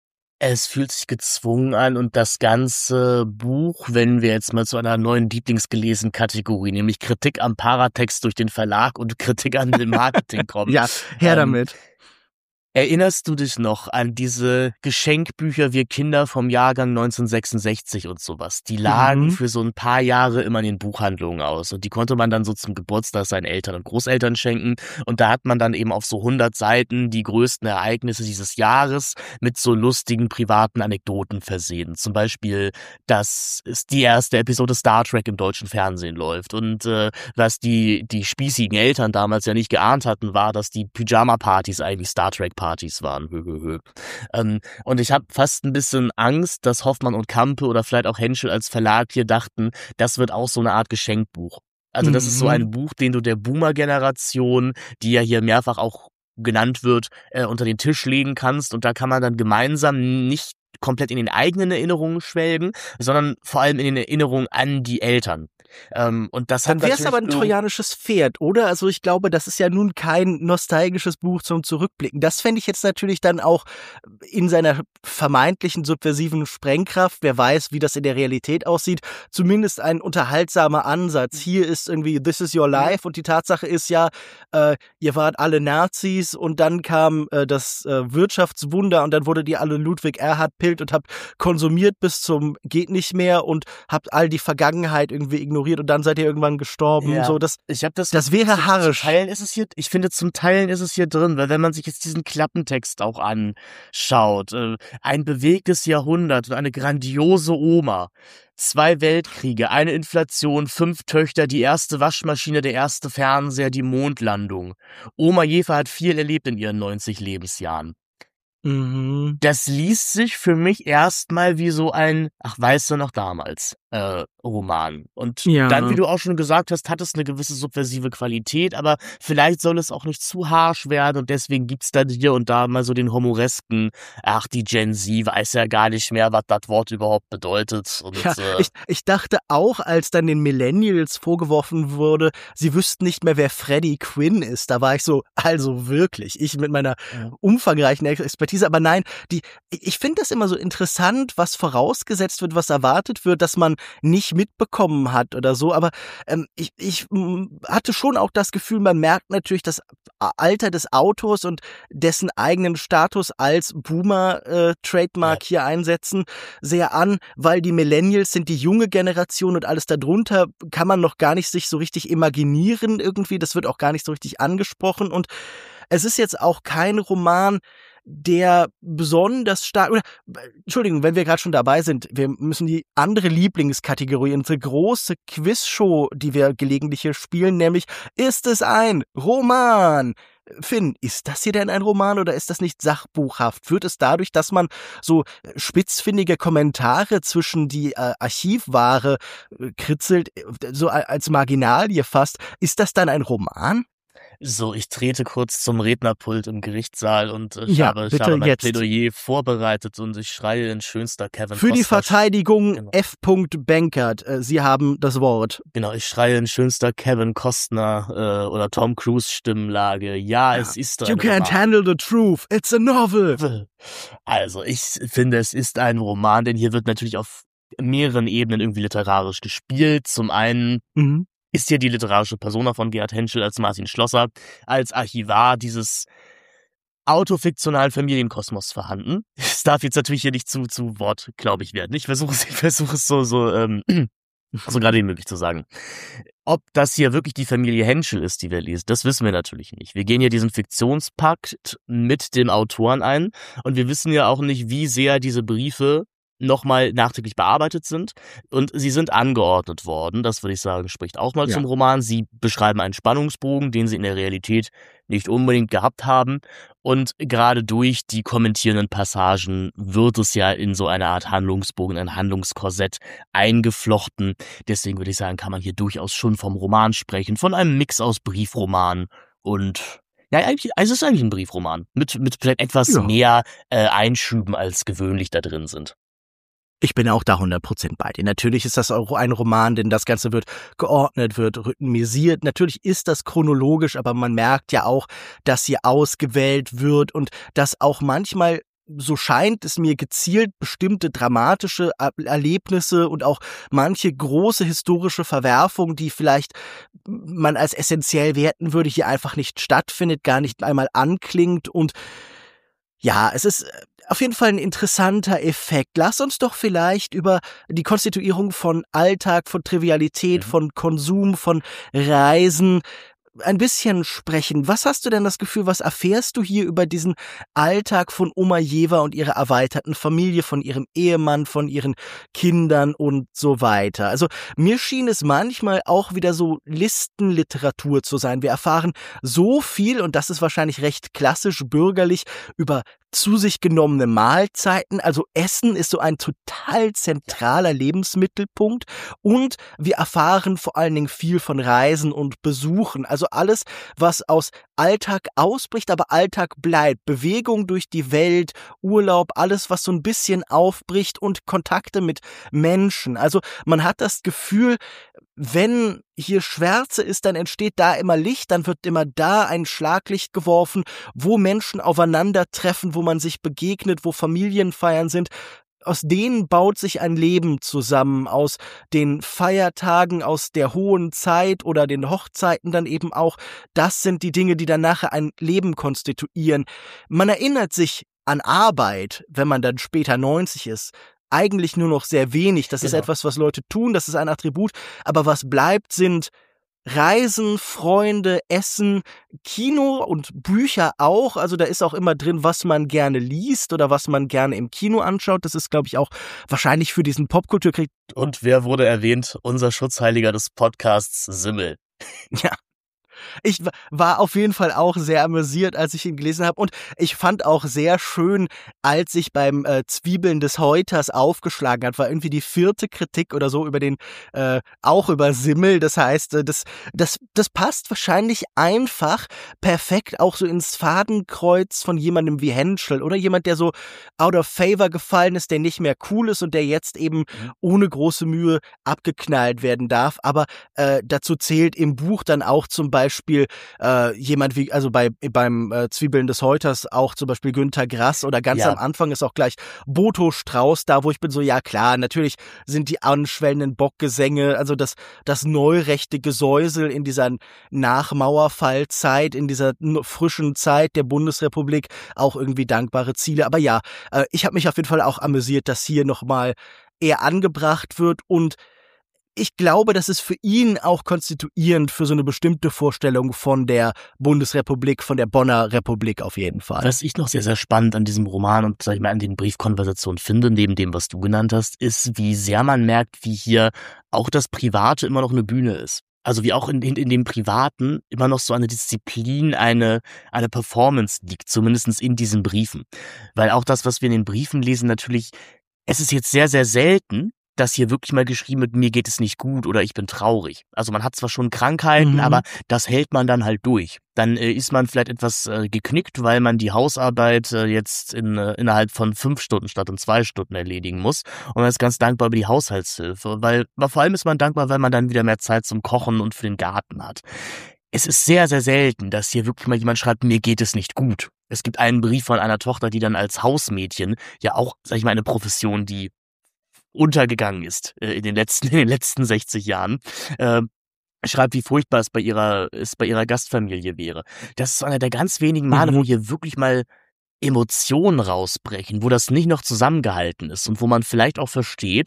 Es fühlt sich gezwungen an und das ganze Buch, wenn wir jetzt mal zu einer neuen Lieblingsgelesen-Kategorie, nämlich Kritik am Paratext durch den Verlag und Kritik an dem Marketing kommen. Ja, her ähm, damit. Erinnerst du dich noch an diese Geschenkbücher Wir Kinder vom Jahrgang neunzehnhundertsechsundsechzig und sowas? Die lagen Mhm. für so ein paar Jahre immer in den Buchhandlungen aus und die konnte man dann so zum Geburtstag seinen Eltern und Großeltern schenken und da hat man dann eben auf so hundert Seiten die größten Ereignisse dieses Jahres mit so lustigen privaten Anekdoten versehen. Zum Beispiel, dass es die erste Episode Star Trek im deutschen Fernsehen läuft und äh, was die, die spießigen Eltern damals ja nicht geahnt hatten, war, dass die Pyjama-Partys eigentlich Star Trek Partys waren. Hö, hö, hö. Ähm, und ich habe fast ein bisschen Angst, dass Hoffmann und Campe oder vielleicht auch Henschel als Verlag hier dachten, das wird auch so eine Art Geschenkbuch. Also das ist so ein Buch, den du der Boomer-Generation, die ja hier mehrfach auch genannt wird, äh, unter den Tisch legen kannst und da kann man dann gemeinsam nicht komplett in den eigenen Erinnerungen schwelgen, sondern vor allem in den Erinnerungen an die Eltern. Ähm, und das Dann hat wäre es aber ein natürlich trojanisches Pferd, oder? Also ich glaube, das ist ja nun kein nostalgisches Buch zum Zurückblicken. Das fände ich jetzt natürlich dann auch in seiner vermeintlichen subversiven Sprengkraft, wer weiß, wie das in der Realität aussieht, zumindest ein unterhaltsamer Ansatz. Hier ist irgendwie This is your life und die Tatsache ist ja, äh, ihr wart alle Nazis und dann kam äh, das äh, Wirtschaftswunder und dann wurde ihr alle Ludwig Erhard Pilt und habt konsumiert bis zum geht nicht mehr und habt all die Vergangenheit irgendwie ignoriert und dann seid ihr irgendwann gestorben. Ja, So, das, ich habe das. das wäre zum, harsch. Zum Teilen ist es hier. Ich finde, zum Teilen ist es hier drin, weil wenn man sich jetzt diesen Klappentext auch anschaut, äh, ein bewegtes Jahrhundert und eine grandiose Oma, zwei Weltkriege, eine Inflation, fünf Töchter, die erste Waschmaschine, der erste Fernseher, die Mondlandung. Oma Jefer hat viel erlebt in ihren neunzig Lebensjahren. Mhm. Das liest sich für mich erstmal wie so ein, ach, weißt du noch damals, äh, Roman. Und Ja. dann, wie du auch schon gesagt hast, hat es eine gewisse subversive Qualität, aber vielleicht soll es auch nicht zu harsch werden und deswegen gibt's dann hier und da mal so den humoresken, ach, die Gen Z weiß ja gar nicht mehr, was das Wort überhaupt bedeutet. Und, Ja, äh, ich, ich dachte auch, als dann den Millennials vorgeworfen wurde, sie wüssten nicht mehr, wer Freddie Quinn ist. Da war ich so, also wirklich, ich mit meiner Ja. umfangreichen Expertise. Aber nein, die, ich finde das immer so interessant, was vorausgesetzt wird, was erwartet wird, dass man nicht mitbekommen hat oder so. Aber ähm, ich, ich m, hatte schon auch das Gefühl, man merkt natürlich das Alter des Autors und dessen eigenen Status als Boomer-Trademark Ja. hier einsetzen, sehr an, weil die Millennials sind die junge Generation und alles darunter kann man noch gar nicht sich so richtig imaginieren irgendwie. Das wird auch gar nicht so richtig angesprochen und es ist jetzt auch kein Roman, der besonders stark, oder, Entschuldigung, wenn wir gerade schon dabei sind, wir müssen die andere Lieblingskategorie, unsere große Quizshow, die wir gelegentlich hier spielen, nämlich, ist es ein Roman? Finn, ist das hier denn ein Roman oder ist das nicht sachbuchhaft? Wird es dadurch, dass man so spitzfindige Kommentare zwischen die äh, Archivware äh, kritzelt, äh, so als Marginalie fast, ist das dann ein Roman? So, ich trete kurz zum Rednerpult im Gerichtssaal und äh, ich, Ja, habe, ich bitte habe mein jetzt. Plädoyer vorbereitet und ich schreie in schönster Kevin Für die Costner- Verteidigung Genau. F. Bankert, äh, Sie haben das Wort. Genau, ich schreie in schönster Kevin Costner äh, oder Tom Cruise Stimmlage. Ja, es ist You ein can't Roman. handle the truth, it's a novel. Also, ich finde, es ist ein Roman, denn hier wird natürlich auf mehreren Ebenen irgendwie literarisch gespielt. Zum einen Mhm. ist hier die literarische Persona von Gerhard Henschel als Martin Schlosser, als Archivar dieses autofiktionalen Familienkosmos vorhanden. Es darf jetzt natürlich hier nicht zu, zu Wort, glaube ich, werden. Ich versuche es, ich versuche es so, so, ähm, so gerade wie möglich zu sagen. Ob das hier wirklich die Familie Henschel ist, die wir lesen, das wissen wir natürlich nicht. Wir gehen hier diesen Fiktionspakt mit dem Autoren ein und wir wissen ja auch nicht, wie sehr diese Briefe nochmal nachträglich bearbeitet sind und sie sind angeordnet worden. Das würde ich sagen, spricht auch mal Ja. zum Roman. Sie beschreiben einen Spannungsbogen, den sie in der Realität nicht unbedingt gehabt haben und gerade durch die kommentierenden Passagen wird es ja in so eine Art Handlungsbogen, ein Handlungskorsett eingeflochten. Deswegen würde ich sagen, kann man hier durchaus schon vom Roman sprechen, von einem Mix aus Briefroman und ja, eigentlich, also es ist eigentlich ein Briefroman mit, mit vielleicht etwas Ja. mehr äh, Einschüben als gewöhnlich da drin sind. Ich bin auch da hundert Prozent bei dir. Natürlich ist das auch ein Roman, denn das Ganze wird geordnet, wird rhythmisiert. Natürlich ist das chronologisch, aber man merkt ja auch, dass hier ausgewählt wird und dass auch manchmal so scheint es mir, gezielt bestimmte dramatische Erlebnisse und auch manche große historische Verwerfung, die vielleicht man als essentiell werten würde, hier einfach nicht stattfindet, gar nicht einmal anklingt. Und ja, es ist auf jeden Fall ein interessanter Effekt. Lass uns doch vielleicht über die Konstituierung von Alltag, von Trivialität, mhm. von Konsum, von Reisen ein bisschen sprechen. Was hast du denn das Gefühl, was erfährst du hier über diesen Alltag von Oma Jever und ihrer erweiterten Familie, von ihrem Ehemann, von ihren Kindern und so weiter? Also mir schien es manchmal auch wieder so Listenliteratur zu sein. Wir erfahren so viel, und das ist wahrscheinlich recht klassisch bürgerlich, über zu sich genommene Mahlzeiten. Also Essen ist so ein total zentraler Lebensmittelpunkt, und wir erfahren vor allen Dingen viel von Reisen und Besuchen. Also alles, was aus Alltag ausbricht, aber Alltag bleibt. Bewegung durch die Welt, Urlaub, alles, was so ein bisschen aufbricht, und Kontakte mit Menschen. Also man hat das Gefühl, wenn hier Schwärze ist, dann entsteht da immer Licht, dann wird immer da ein Schlaglicht geworfen, wo Menschen aufeinandertreffen, wo man sich begegnet, wo Familienfeiern sind. Aus denen baut sich ein Leben zusammen, aus den Feiertagen, aus der hohen Zeit oder den Hochzeiten dann eben auch. Das sind die Dinge, die dann nachher ein Leben konstituieren. Man erinnert sich an Arbeit, wenn man dann später neunzig ist, eigentlich nur noch sehr wenig. Das genau. ist etwas, was Leute tun, das ist ein Attribut. Aber was bleibt, sind Reisen, Freunde, Essen, Kino und Bücher auch. Also da ist auch immer drin, was man gerne liest oder was man gerne im Kino anschaut. Das ist, glaube ich, auch wahrscheinlich für diesen Popkulturkrieg. Und wer wurde erwähnt? Unser Schutzheiliger des Podcasts, Simmel. Ja. Ich war auf jeden Fall auch sehr amüsiert, als ich ihn gelesen habe, und ich fand auch sehr schön, als ich beim äh, Zwiebeln des Häuters aufgeschlagen hat, war irgendwie die vierte Kritik oder so über den, äh, auch über Simmel. Das heißt, äh, das, das, das passt wahrscheinlich einfach perfekt auch so ins Fadenkreuz von jemandem wie Henschel oder jemand, der so out of favor gefallen ist, der nicht mehr cool ist und der jetzt eben mhm. ohne große Mühe abgeknallt werden darf. Aber äh, dazu zählt im Buch dann auch zum Beispiel Beispiel äh, jemand wie, also bei beim äh, Zwiebeln des Häuters auch zum Beispiel Günter Grass, oder ganz ja. am Anfang ist auch gleich Boto Strauß da, wo ich bin so, ja klar, natürlich sind die anschwellenden Bockgesänge, also das das neurechte Gesäusel in dieser Nachmauerfallzeit, in dieser frischen Zeit der Bundesrepublik auch irgendwie dankbare Ziele. Aber ja, äh, ich habe mich auf jeden Fall auch amüsiert, dass hier nochmal eher angebracht wird, und ich glaube, das ist für ihn auch konstituierend für so eine bestimmte Vorstellung von der Bundesrepublik, von der Bonner Republik auf jeden Fall. Was ich noch sehr, sehr spannend an diesem Roman und, sag ich mal, an den Briefkonversationen finde, neben dem, was du genannt hast, ist, wie sehr man merkt, wie hier auch das Private immer noch eine Bühne ist. Also wie auch in, in, in dem Privaten immer noch so eine Disziplin, eine, eine Performance liegt, zumindest in diesen Briefen. Weil auch das, was wir in den Briefen lesen, natürlich, es ist jetzt sehr, sehr selten, dass hier wirklich mal geschrieben wird, mir geht es nicht gut oder ich bin traurig. Also man hat zwar schon Krankheiten, mhm. aber das hält man dann halt durch. Dann äh, ist man vielleicht etwas äh, geknickt, weil man die Hausarbeit äh, jetzt in, äh, innerhalb von fünf Stunden statt in zwei Stunden erledigen muss. Und man ist ganz dankbar über die Haushaltshilfe, weil, weil vor allem ist man dankbar, weil man dann wieder mehr Zeit zum Kochen und für den Garten hat. Es ist sehr, sehr selten, dass hier wirklich mal jemand schreibt, mir geht es nicht gut. Es gibt einen Brief von einer Tochter, die dann als Hausmädchen, ja auch, sag ich mal, eine Profession, die untergegangen ist äh, in den letzten in den letzten sechzig Jahren, äh, schreibt, wie furchtbar es bei ihrer es bei ihrer Gastfamilie wäre. Das ist so einer der ganz wenigen Male, mhm. wo hier wirklich mal Emotionen rausbrechen, wo das nicht noch zusammengehalten ist und wo man vielleicht auch versteht,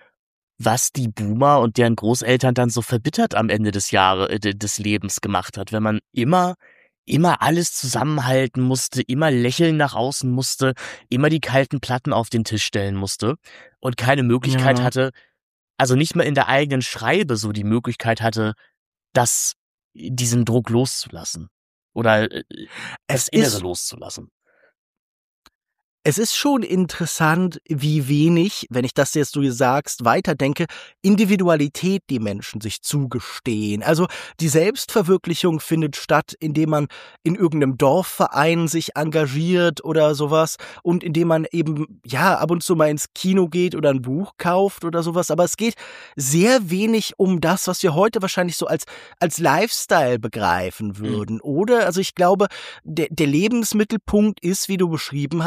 was die Boomer und deren Großeltern dann so verbittert am Ende des Jahres äh, des Lebens gemacht hat, wenn man immer immer alles zusammenhalten musste, immer lächeln nach außen musste, immer die kalten Platten auf den Tisch stellen musste und keine Möglichkeit ja. hatte, also nicht mal in der eigenen Schreibe so die Möglichkeit hatte, das, diesen Druck loszulassen oder das Innere loszulassen. Es ist schon interessant, wie wenig, wenn ich das jetzt, du sagst, weiterdenke, Individualität die Menschen sich zugestehen. Also die Selbstverwirklichung findet statt, indem man in irgendeinem Dorfverein sich engagiert oder sowas und indem man eben, ja, ab und zu mal ins Kino geht oder ein Buch kauft oder sowas. Aber es geht sehr wenig um das, was wir heute wahrscheinlich so als, als Lifestyle begreifen würden, mhm. oder? Also ich glaube, der, der Lebensmittelpunkt ist, wie du beschrieben hast, schon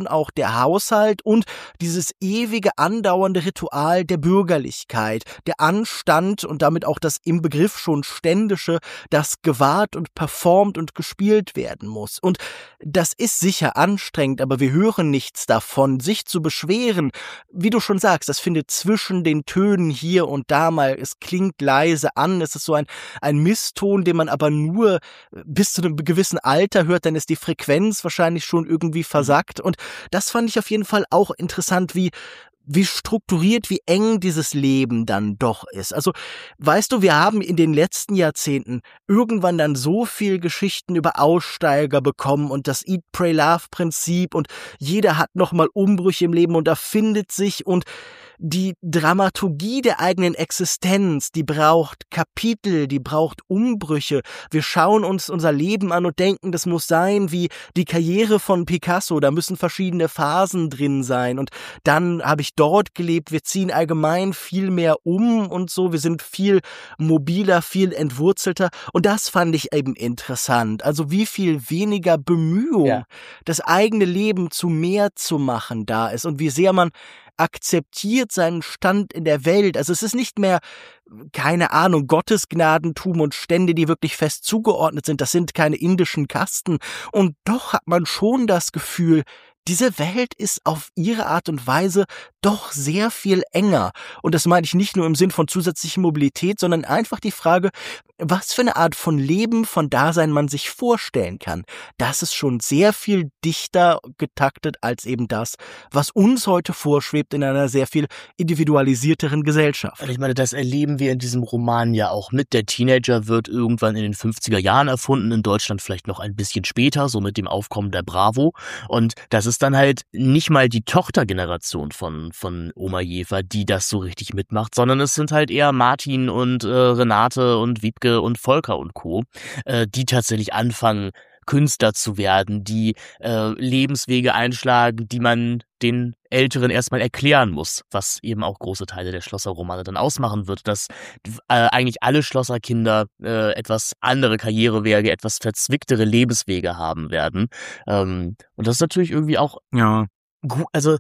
schon auch der Haushalt und dieses ewige andauernde Ritual der Bürgerlichkeit, der Anstand und damit auch das im Begriff schon Ständische, das gewahrt und performt und gespielt werden muss. Und das ist sicher anstrengend, aber wir hören nichts davon, sich zu beschweren. Wie du schon sagst, das findet zwischen den Tönen hier und da mal, es klingt leise an, es ist so ein, ein Misston, den man aber nur bis zu einem gewissen Alter hört, dann ist die Frequenz wahrscheinlich schon irgendwie versackt. Und das fand ich auf jeden Fall auch interessant, wie wie strukturiert, wie eng dieses Leben dann doch ist. Also, weißt du, wir haben in den letzten Jahrzehnten irgendwann dann so viel Geschichten über Aussteiger bekommen und das Eat, Pray, Love-Prinzip und jeder hat nochmal Umbrüche im Leben und erfindet sich und die Dramaturgie der eigenen Existenz, die braucht Kapitel, die braucht Umbrüche. Wir schauen uns unser Leben an und denken, das muss sein wie die Karriere von Picasso, da müssen verschiedene Phasen drin sein und dann habe ich dort gelebt, wir ziehen allgemein viel mehr um und so, wir sind viel mobiler, viel entwurzelter und das fand ich eben interessant, also wie viel weniger Bemühung ja. das eigene Leben zu mehr zu machen da ist und wie sehr man akzeptiert seinen Stand in der Welt. Also es ist nicht mehr, keine Ahnung, Gottesgnadentum und Stände, die wirklich fest zugeordnet sind. Das sind keine indischen Kasten. Und doch hat man schon das Gefühl, diese Welt ist auf ihre Art und Weise doch sehr viel enger. Und das meine ich nicht nur im Sinn von zusätzlicher Mobilität, sondern einfach die Frage, was für eine Art von Leben, von Dasein man sich vorstellen kann. Das ist schon sehr viel dichter getaktet als eben das, was uns heute vorschwebt in einer sehr viel individualisierteren Gesellschaft. Ich meine, das erleben wir in diesem Roman ja auch mit. Der Teenager wird irgendwann in den fünfziger Jahren erfunden, in Deutschland vielleicht noch ein bisschen später, so mit dem Aufkommen der Bravo. Und das ist dann halt nicht mal die Tochtergeneration von, von Oma Jever, die das so richtig mitmacht, sondern es sind halt eher Martin und äh, Renate und Wiebke und Volker und Co., äh, die tatsächlich anfangen, Künstler zu werden, die äh, Lebenswege einschlagen, die man den Älteren erstmal erklären muss, was eben auch große Teile der Schlosser-Romane dann ausmachen wird, dass äh, eigentlich alle Schlosserkinder äh, etwas andere Karrierewege, etwas verzwicktere Lebenswege haben werden. Ähm, und das ist natürlich irgendwie auch ja gut, also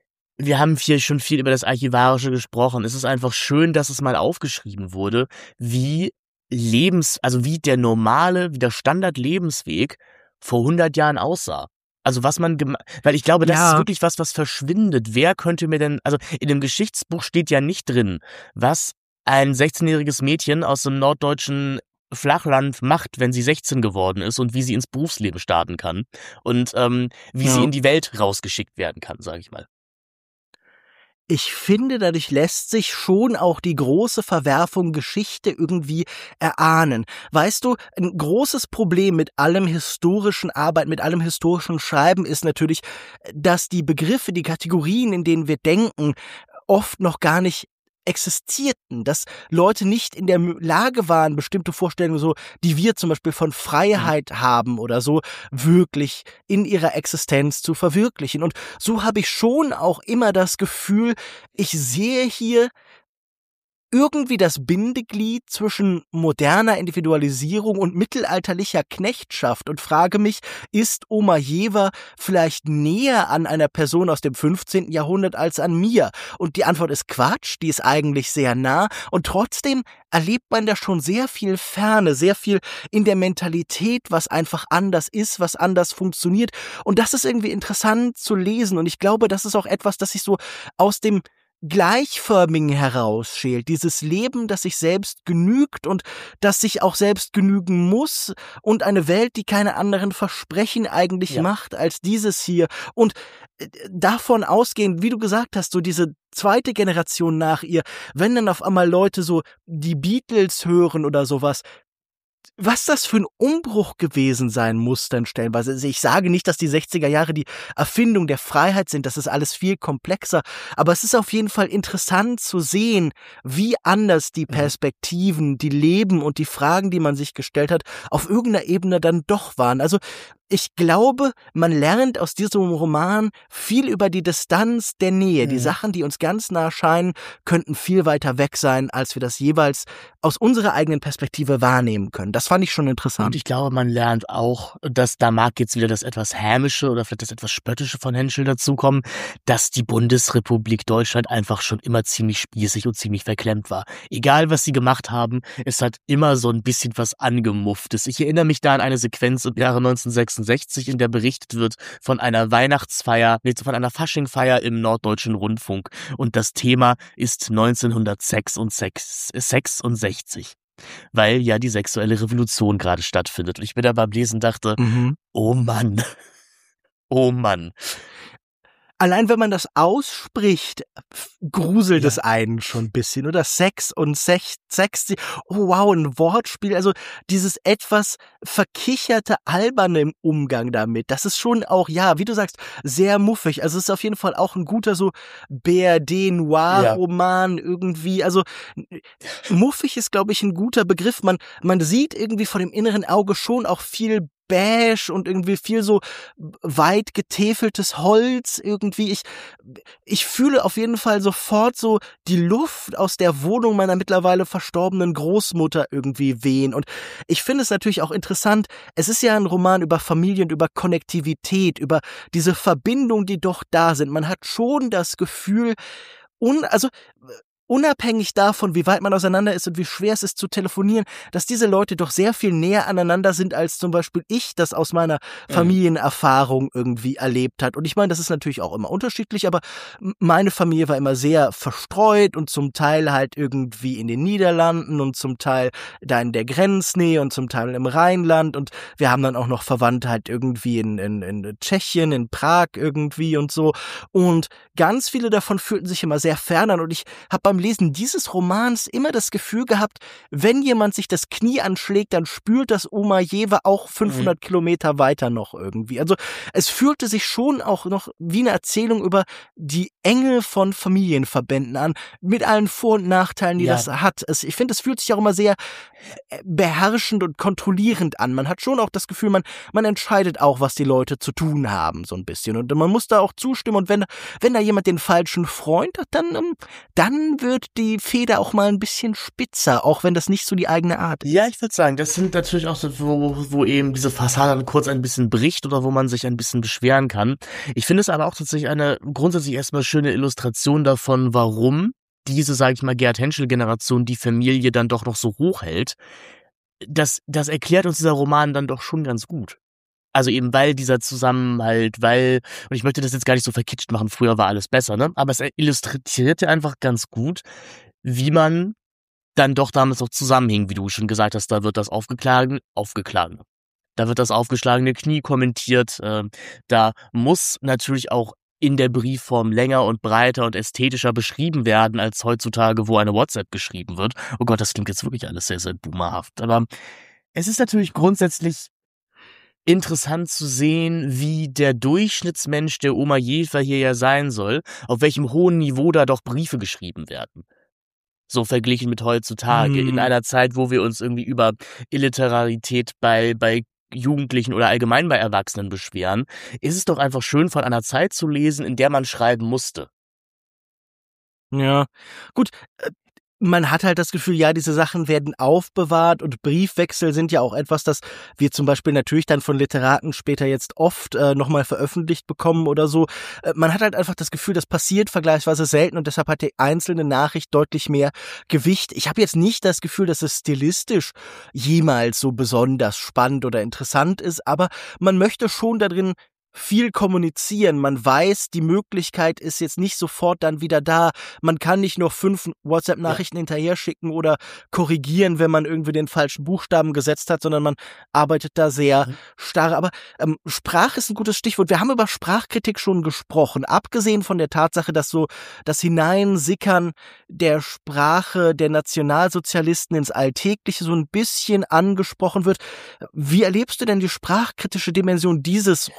wir haben hier schon viel über das Archivarische gesprochen. Es ist einfach schön, dass es mal aufgeschrieben wurde, wie Lebens, also wie der normale, wie der Standard-Lebensweg vor hundert Jahren aussah. Also was man, gem- weil ich glaube, das Ja. ist wirklich was, was verschwindet. Wer könnte mir denn, also in dem Geschichtsbuch steht ja nicht drin, was ein sechzehnjähriges Mädchen aus dem norddeutschen Flachland macht, wenn sie sechzehn geworden ist und wie sie ins Berufsleben starten kann und ähm, wie Ja. sie in die Welt rausgeschickt werden kann, sage ich mal. Ich finde, dadurch lässt sich schon auch die große Verwerfung Geschichte irgendwie erahnen. Weißt du, ein großes Problem mit allem historischen Arbeit, mit allem historischen Schreiben ist natürlich, dass die Begriffe, die Kategorien, in denen wir denken, oft noch gar nicht existierten, dass Leute nicht in der Lage waren, bestimmte Vorstellungen so, die wir zum Beispiel von Freiheit mhm. haben oder so, wirklich in ihrer Existenz zu verwirklichen. Und so habe ich schon auch immer das Gefühl, ich sehe hier irgendwie das Bindeglied zwischen moderner Individualisierung und mittelalterlicher Knechtschaft und frage mich, ist Oma Jever vielleicht näher an einer Person aus dem fünfzehnten Jahrhundert als an mir? Und die Antwort ist Quatsch, die ist eigentlich sehr nah und trotzdem erlebt man da schon sehr viel Ferne, sehr viel in der Mentalität, was einfach anders ist, was anders funktioniert und das ist irgendwie interessant zu lesen und ich glaube, das ist auch etwas, das sich so aus dem Gleichförmigen herausschält, dieses Leben, das sich selbst genügt und das sich auch selbst genügen muss und eine Welt, die keine anderen Versprechen eigentlich ja. macht als dieses hier und davon ausgehend, wie du gesagt hast, so diese zweite Generation nach ihr, wenn dann auf einmal Leute so die Beatles hören oder sowas, was das für ein Umbruch gewesen sein muss dann stellenweise. Also ich sage nicht, dass die sechziger Jahre die Erfindung der Freiheit sind, das ist alles viel komplexer, aber es ist auf jeden Fall interessant zu sehen, wie anders die Perspektiven, die Leben und die Fragen, die man sich gestellt hat, auf irgendeiner Ebene dann doch waren. Also Ich glaube, man lernt aus diesem Roman viel über die Distanz der Nähe. Mhm. Die Sachen, die uns ganz nah scheinen, könnten viel weiter weg sein, als wir das jeweils aus unserer eigenen Perspektive wahrnehmen können. Das fand ich schon interessant. Und ich glaube, man lernt auch, dass da mag jetzt wieder das etwas Hämische oder vielleicht das etwas Spöttische von Henschel dazukommen, dass die Bundesrepublik Deutschland einfach schon immer ziemlich spießig und ziemlich verklemmt war. Egal, was sie gemacht haben, es hat immer so ein bisschen was Angemufftes. Ich erinnere mich da an eine Sequenz im Jahre neunzehnhundertsechsundsechzig, in der berichtet wird von einer Weihnachtsfeier, nee, von einer Faschingfeier im Norddeutschen Rundfunk. Und das Thema ist neunzehnhundertsechsundsechzig, weil ja die sexuelle Revolution gerade stattfindet. Und ich mir da beim Lesen dachte, mhm. oh Mann, oh Mann. Allein wenn man das ausspricht, gruselt ja. es einen schon ein bisschen, oder? Sex und Sex, Sex, oh wow, ein Wortspiel, also dieses etwas verkicherte, alberne im Umgang damit, das ist schon auch, ja, wie du sagst, sehr muffig, also es ist auf jeden Fall auch ein guter so B R D-Noir-Roman ja. irgendwie, also muffig ist, glaube ich, ein guter Begriff, man, man sieht irgendwie vor dem inneren Auge schon auch viel beige und irgendwie viel so weit getäfeltes Holz irgendwie. Ich, ich fühle auf jeden Fall sofort so die Luft aus der Wohnung meiner mittlerweile verstorbenen Großmutter irgendwie wehen. Und ich finde es natürlich auch interessant, es ist ja ein Roman über Familie und über Konnektivität, über diese Verbindungen, die doch da sind. Man hat schon das Gefühl, un, also unabhängig davon, wie weit man auseinander ist und wie schwer es ist zu telefonieren, dass diese Leute doch sehr viel näher aneinander sind, als zum Beispiel ich das aus meiner Familienerfahrung irgendwie erlebt hat. Und ich meine, das ist natürlich auch immer unterschiedlich, aber meine Familie war immer sehr verstreut und zum Teil halt irgendwie in den Niederlanden und zum Teil da in der Grenznähe und zum Teil im Rheinland und wir haben dann auch noch Verwandte halt irgendwie in, in, in Tschechien, in Prag irgendwie und so. Und ganz viele davon fühlten sich immer sehr fern an und ich habe beim Lesen dieses Romans immer das Gefühl gehabt, wenn jemand sich das Knie anschlägt, dann spürt das Oma Jewe auch fünfhundert mhm. Kilometer weiter noch irgendwie. Also es fühlte sich schon auch noch wie eine Erzählung über die Enge von Familienverbänden an, mit allen Vor- und Nachteilen, die ja. das hat. Es, ich finde, es fühlt sich auch immer sehr beherrschend und kontrollierend an. Man hat schon auch das Gefühl, man, man entscheidet auch, was die Leute zu tun haben, so ein bisschen. Und man muss da auch zustimmen. Und wenn, wenn da jemand den falschen Freund hat, dann, dann wird die Feder auch mal ein bisschen spitzer, auch wenn das nicht so die eigene Art ist. Ja, ich würde sagen, das sind natürlich auch so, wo, wo eben diese Fassade dann kurz ein bisschen bricht oder wo man sich ein bisschen beschweren kann. Ich finde es aber auch tatsächlich eine grundsätzlich erstmal schöne Illustration davon, warum diese, sage ich mal, Gerhard-Henschel-Generation die Familie dann doch noch so hochhält. Das, das erklärt uns dieser Roman dann doch schon ganz gut. Also eben, weil dieser Zusammenhalt, weil, und ich möchte das jetzt gar nicht so verkitscht machen, früher war alles besser, ne? Aber es illustrierte einfach ganz gut, wie man dann doch damals noch zusammenhing, wie du schon gesagt hast, da wird das aufgeklagen, aufgeklagen. Da wird das aufgeschlagene Knie kommentiert, äh, da muss natürlich auch in der Briefform länger und breiter und ästhetischer beschrieben werden, als heutzutage, wo eine WhatsApp geschrieben wird. Oh Gott, das klingt jetzt wirklich alles sehr, sehr boomerhaft. Aber es ist natürlich grundsätzlich interessant zu sehen, wie der Durchschnittsmensch, der Oma Jever hier ja sein soll, auf welchem hohen Niveau da doch Briefe geschrieben werden. So verglichen mit heutzutage, mm. in einer Zeit, wo wir uns irgendwie über Illiterarität bei, bei Jugendlichen oder allgemein bei Erwachsenen beschweren, ist es doch einfach schön, von einer Zeit zu lesen, in der man schreiben musste. Ja, gut, man hat halt das Gefühl, ja, diese Sachen werden aufbewahrt und Briefwechsel sind ja auch etwas, das wir zum Beispiel natürlich dann von Literaten später jetzt oft äh, nochmal veröffentlicht bekommen oder so. Äh, man hat halt einfach das Gefühl, das passiert vergleichsweise selten und deshalb hat die einzelne Nachricht deutlich mehr Gewicht. Ich habe jetzt nicht das Gefühl, dass es stilistisch jemals so besonders spannend oder interessant ist, aber man möchte schon darin viel kommunizieren. Man weiß, die Möglichkeit ist jetzt nicht sofort dann wieder da. Man kann nicht nur fünf WhatsApp-Nachrichten ja. hinterher schicken oder korrigieren, wenn man irgendwie den falschen Buchstaben gesetzt hat, sondern man arbeitet da sehr mhm. starr. Aber ähm, Sprache ist ein gutes Stichwort. Wir haben über Sprachkritik schon gesprochen. Abgesehen von der Tatsache, dass so das Hineinsickern der Sprache der Nationalsozialisten ins Alltägliche so ein bisschen angesprochen wird. Wie erlebst du denn die sprachkritische Dimension dieses Romans?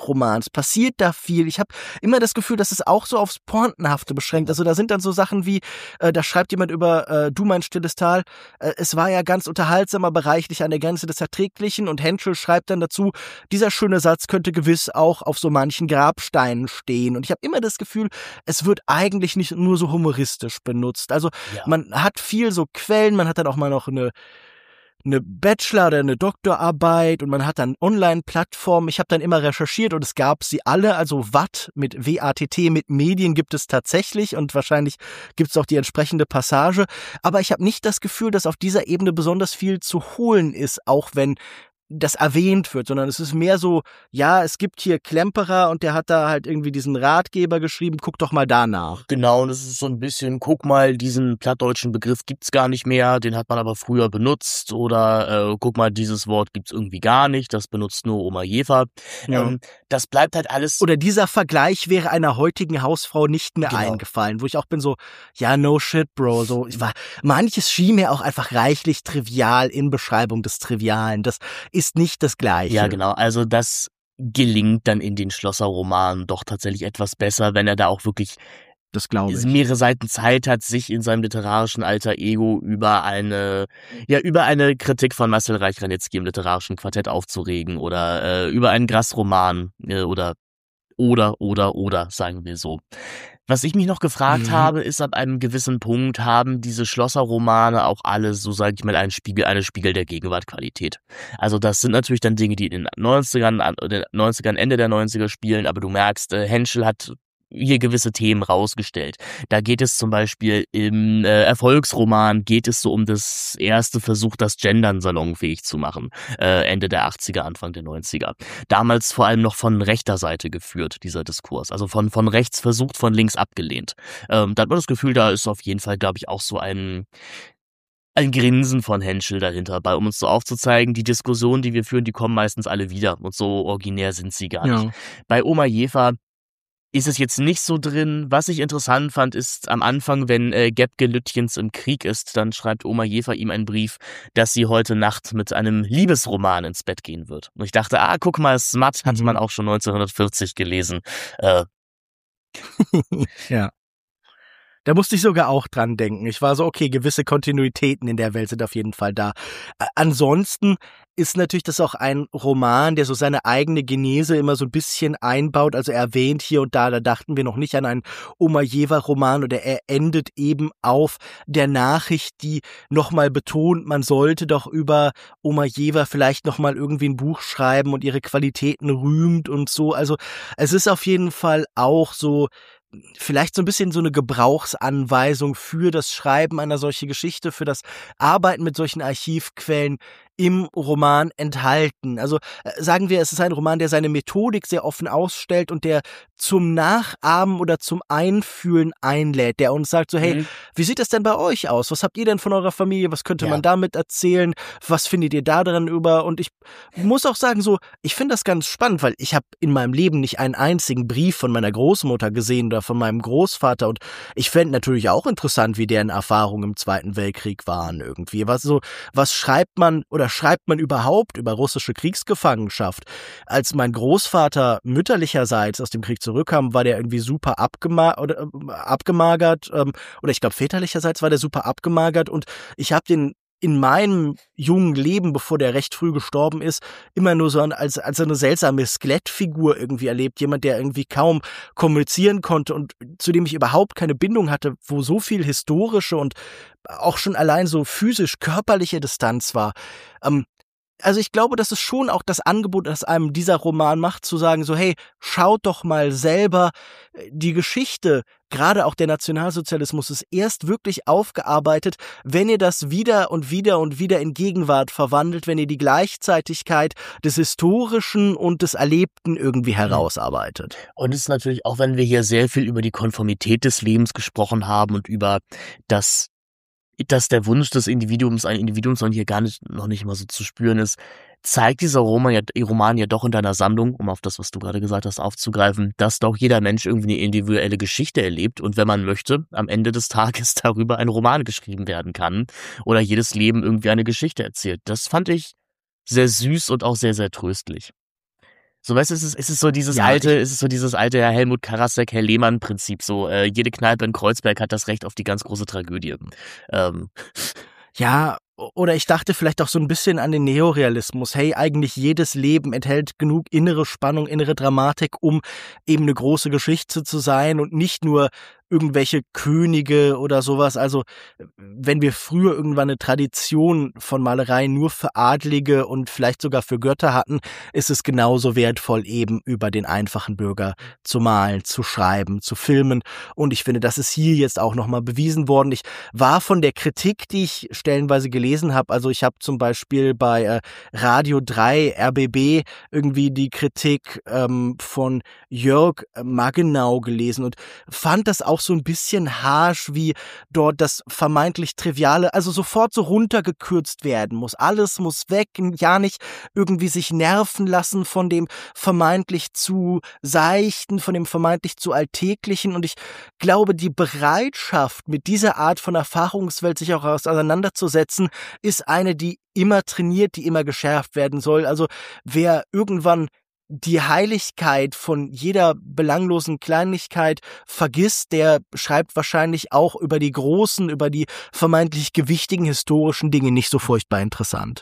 es passiert da viel. Ich habe immer das Gefühl, dass es auch so aufs Pointenhafte beschränkt. Also da sind dann so Sachen wie, äh, da schreibt jemand über äh, Du mein stilles Tal, äh, es war ja ganz unterhaltsam, aber reichlich an der Grenze des Erträglichen, und Henschel schreibt dann dazu, dieser schöne Satz könnte gewiss auch auf so manchen Grabsteinen stehen. Und ich habe immer das Gefühl, es wird eigentlich nicht nur so humoristisch benutzt. Also Ja. man hat viel so Quellen, man hat dann auch mal noch eine eine Bachelor- oder eine Doktorarbeit, und man hat dann Online-Plattformen. Ich habe dann immer recherchiert und es gab sie alle, also Watt mit W A T T, mit Medien gibt es tatsächlich, und wahrscheinlich gibt es auch die entsprechende Passage. Aber ich habe nicht das Gefühl, dass auf dieser Ebene besonders viel zu holen ist, auch wenn das erwähnt wird, sondern es ist mehr so, ja, es gibt hier Klemperer und der hat da halt irgendwie diesen Ratgeber geschrieben, guck doch mal danach. Genau, und es ist so ein bisschen, guck mal, diesen plattdeutschen Begriff gibt's gar nicht mehr, den hat man aber früher benutzt, oder äh, guck mal, dieses Wort gibt's irgendwie gar nicht, das benutzt nur Oma Jever. Ja. Ähm, das bleibt halt alles... Oder dieser Vergleich wäre einer heutigen Hausfrau nicht mehr Genau. eingefallen, wo ich auch bin so, ja, no shit, Bro. So, ich war, manches schien mir auch einfach reichlich trivial in Beschreibung des Trivialen. Das ist nicht das Gleiche. Ja, genau. Also das gelingt dann in den Schlosser-Romanen doch tatsächlich etwas besser, wenn er da auch wirklich Das glaube ich. mehrere Seiten Zeit hat, sich in seinem literarischen Alter Ego über eine, ja, über eine Kritik von Marcel Reich-Ranitzky im literarischen Quartett aufzuregen, oder äh, über einen Grass-Roman äh, oder oder oder oder sagen wir so. Was ich mich noch gefragt Mhm. habe, ist, ab einem gewissen Punkt haben diese Schlosser-Romane auch alle, so sage ich mal, einen Spiegel, eine Spiegel der Gegenwartqualität. Also das sind natürlich dann Dinge, die in den neunzigern, an- oder neunzigern, Ende der neunziger spielen, aber du merkst, äh, Henschel hat hier gewisse Themen rausgestellt. Da geht es zum Beispiel im äh, Erfolgsroman, geht es so um das erste Versuch, das Gendern salonfähig zu machen. Äh, Ende der achtziger, Anfang der neunziger. Damals vor allem noch von rechter Seite geführt, dieser Diskurs. Also von, von rechts versucht, von links abgelehnt. Ähm, da hat man das Gefühl, da ist auf jeden Fall, glaube ich, auch so ein ein Grinsen von Henschel dahinter, bei, um uns so aufzuzeigen, die Diskussionen, die wir führen, die kommen meistens alle wieder, und so originär sind sie gar Ja. nicht. Bei Oma Jever ist es jetzt nicht so drin. Was ich interessant fand, ist am Anfang, wenn äh, Gebke Lütjens im Krieg ist, dann schreibt Oma Jever ihm einen Brief, dass sie heute Nacht mit einem Liebesroman ins Bett gehen wird. Und ich dachte, ah, guck mal, Smut hat Mhm. man auch schon neunzehnhundertvierzig gelesen. Äh, Ja. Da musste ich sogar auch dran denken. Ich war so, okay, gewisse Kontinuitäten in der Welt sind auf jeden Fall da. Ä- Ansonsten ist natürlich das auch ein Roman, der so seine eigene Genese immer so ein bisschen einbaut. Also er erwähnt hier und da, da dachten wir noch nicht an einen Oma Jever-Roman, oder er endet eben auf der Nachricht, die nochmal betont, man sollte doch über Oma Jever vielleicht nochmal irgendwie ein Buch schreiben und ihre Qualitäten rühmt und so. Also es ist auf jeden Fall auch so, vielleicht so ein bisschen so eine Gebrauchsanweisung für das Schreiben einer solchen Geschichte, für das Arbeiten mit solchen Archivquellen im Roman enthalten. Also äh, sagen wir, es ist ein Roman, der seine Methodik sehr offen ausstellt und der zum Nachahmen oder zum Einfühlen einlädt, der uns sagt so, hey, Mhm. wie sieht das denn bei euch aus? Was habt ihr denn von eurer Familie? Was könnte Ja. man damit erzählen? Was findet ihr da dran über? Und ich muss auch sagen, so, ich finde das ganz spannend, weil ich habe in meinem Leben nicht einen einzigen Brief von meiner Großmutter gesehen oder von meinem Großvater, und ich fände natürlich auch interessant, wie deren Erfahrungen im Zweiten Weltkrieg waren irgendwie. Was so, was schreibt man oder schreibt man überhaupt über russische Kriegsgefangenschaft? Als mein Großvater mütterlicherseits aus dem Krieg zurückkam, war der irgendwie super abgema oder, äh, abgemagert, ähm, oder ich glaube väterlicherseits war der super abgemagert, und ich habe den in meinem jungen Leben, bevor der recht früh gestorben ist, immer nur so als, als eine seltsame Skelettfigur irgendwie erlebt. Jemand, der irgendwie kaum kommunizieren konnte und zu dem ich überhaupt keine Bindung hatte, wo so viel historische und auch schon allein so physisch körperliche Distanz war. Ähm, Also ich glaube, das ist schon auch das Angebot, das einem dieser Roman macht, zu sagen so, hey, schaut doch mal selber, die Geschichte, gerade auch der Nationalsozialismus, ist erst wirklich aufgearbeitet, wenn ihr das wieder und wieder und wieder in Gegenwart verwandelt, wenn ihr die Gleichzeitigkeit des Historischen und des Erlebten irgendwie herausarbeitet. Und es ist natürlich, auch wenn wir hier sehr viel über die Konformität des Lebens gesprochen haben und über das, dass der Wunsch des Individuums, ein Individuum, sondern hier gar nicht, noch nicht mal so zu spüren ist, zeigt dieser Roman ja, Roman ja doch in deiner Sammlung, um auf das, was du gerade gesagt hast, aufzugreifen, dass doch jeder Mensch irgendwie eine individuelle Geschichte erlebt und wenn man möchte, am Ende des Tages darüber ein Roman geschrieben werden kann oder jedes Leben irgendwie eine Geschichte erzählt. Das fand ich sehr süß und auch sehr, sehr tröstlich. So, weißt du, es ist, es ist so dieses Ja, alte, ich es ist so dieses alte Herr Helmut Karasek, Herr Lehmann-Prinzip. So, äh, jede Kneipe in Kreuzberg hat das Recht auf die ganz große Tragödie. Ähm, Ja, o- oder ich dachte vielleicht auch so ein bisschen an den Neorealismus. Hey, eigentlich jedes Leben enthält genug innere Spannung, innere Dramatik, um eben eine große Geschichte zu sein und nicht nur irgendwelche Könige oder sowas. Also, wenn wir früher irgendwann eine Tradition von Malerei nur für Adlige und vielleicht sogar für Götter hatten, ist es genauso wertvoll, eben über den einfachen Bürger zu malen, zu schreiben, zu filmen. Und ich finde, das ist hier jetzt auch nochmal bewiesen worden. Ich war von der Kritik, die ich stellenweise gelesen habe, also ich habe zum Beispiel bei äh, Radio drei, R B B, irgendwie die Kritik ähm, von Jörg Magenau gelesen und fand das auch so ein bisschen harsch, wie dort das vermeintlich Triviale, also sofort so runtergekürzt werden muss. Alles muss weg, ja nicht irgendwie sich nerven lassen von dem vermeintlich zu Seichten, von dem vermeintlich zu Alltäglichen. Und ich glaube, die Bereitschaft, mit dieser Art von Erfahrungswelt sich auch auseinanderzusetzen, ist eine, die immer trainiert, die immer geschärft werden soll. Also wer irgendwann die Heiligkeit von jeder belanglosen Kleinigkeit vergisst, der schreibt wahrscheinlich auch über die großen, über die vermeintlich gewichtigen historischen Dinge nicht so furchtbar interessant.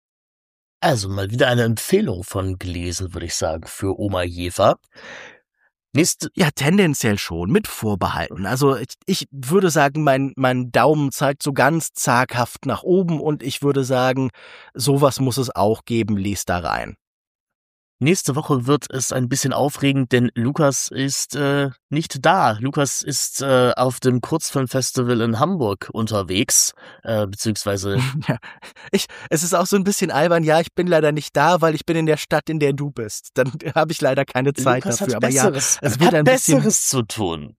also mal wieder eine Empfehlung von gelesen, würde ich sagen, für Oma Jever. Nächste, Ja, tendenziell schon, mit Vorbehalten. Also ich, ich würde sagen, mein, mein Daumen zeigt so ganz zaghaft nach oben und ich würde sagen, sowas muss es auch geben, lies da rein. Nächste Woche wird es ein bisschen aufregend, denn Lukas ist äh, nicht da. Lukas ist äh, auf dem Kurzfilmfestival in Hamburg unterwegs, äh, beziehungsweise Ja, ich, es ist auch so ein bisschen albern, ja, ich bin leider nicht da, weil ich bin in der Stadt, in der du bist. Dann habe ich leider keine Zeit Lukas dafür. hat Aber ja, Besseres, es wird hat ein bisschen. Besseres zu tun.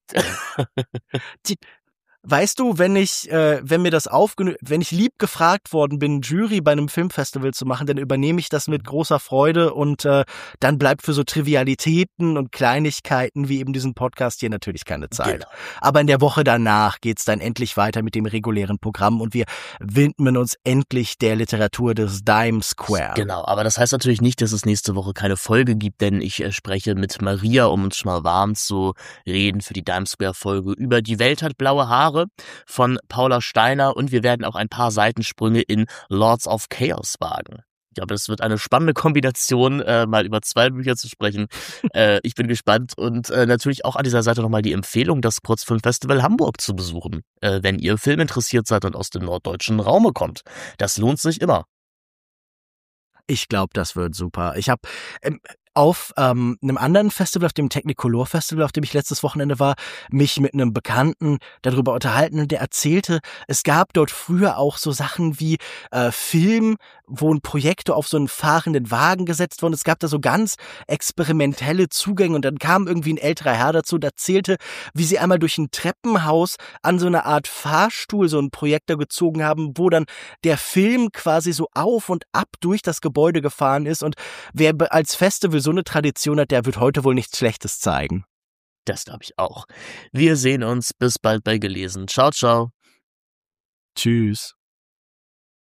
Die, weißt du, wenn ich, äh, wenn mir das aufgenü, wenn ich lieb gefragt worden bin, Jury bei einem Filmfestival zu machen, dann übernehme ich das mit großer Freude und äh, dann bleibt für so Trivialitäten und Kleinigkeiten wie eben diesen Podcast hier natürlich keine Zeit. Genau. Aber in der Woche danach geht's dann endlich weiter mit dem regulären Programm und wir widmen uns endlich der Literatur des Dime Square. Genau, aber das heißt natürlich nicht, dass es nächste Woche keine Folge gibt, denn ich äh, spreche mit Maria, um uns schon mal warm zu reden für die Dime Square Folge über Die Welt hat blaue Haare von Paula Steiner und wir werden auch ein paar Seitensprünge in Lords of Chaos wagen. Ich glaube, das wird eine spannende Kombination, äh, mal über zwei Bücher zu sprechen. äh, ich bin gespannt und äh, natürlich auch an dieser Seite nochmal die Empfehlung, das Kurzfilmfestival Hamburg zu besuchen, äh, wenn ihr filminteressiert seid und aus dem norddeutschen Raume kommt. Das lohnt sich immer. Ich glaube, das wird super. Ich habe ähm, auf ähm, einem anderen Festival, auf dem Technicolor Festival, auf dem ich letztes Wochenende war, mich mit einem Bekannten darüber unterhalten und der erzählte, es gab dort früher auch so Sachen wie äh, Film, wo ein Projektor auf so einen fahrenden Wagen gesetzt wurde. Es gab da so ganz experimentelle Zugänge und dann kam irgendwie ein älterer Herr dazu und erzählte, wie sie einmal durch ein Treppenhaus an so eine Art Fahrstuhl so einen Projektor gezogen haben, wo dann der Film quasi so auf und ab durch das Gebäude gefahren ist und wer be- als Festival so eine Tradition hat, der wird heute wohl nichts Schlechtes zeigen. Das glaube ich auch. Wir sehen uns. Bis bald bei Gelesen. Ciao, ciao. Tschüss.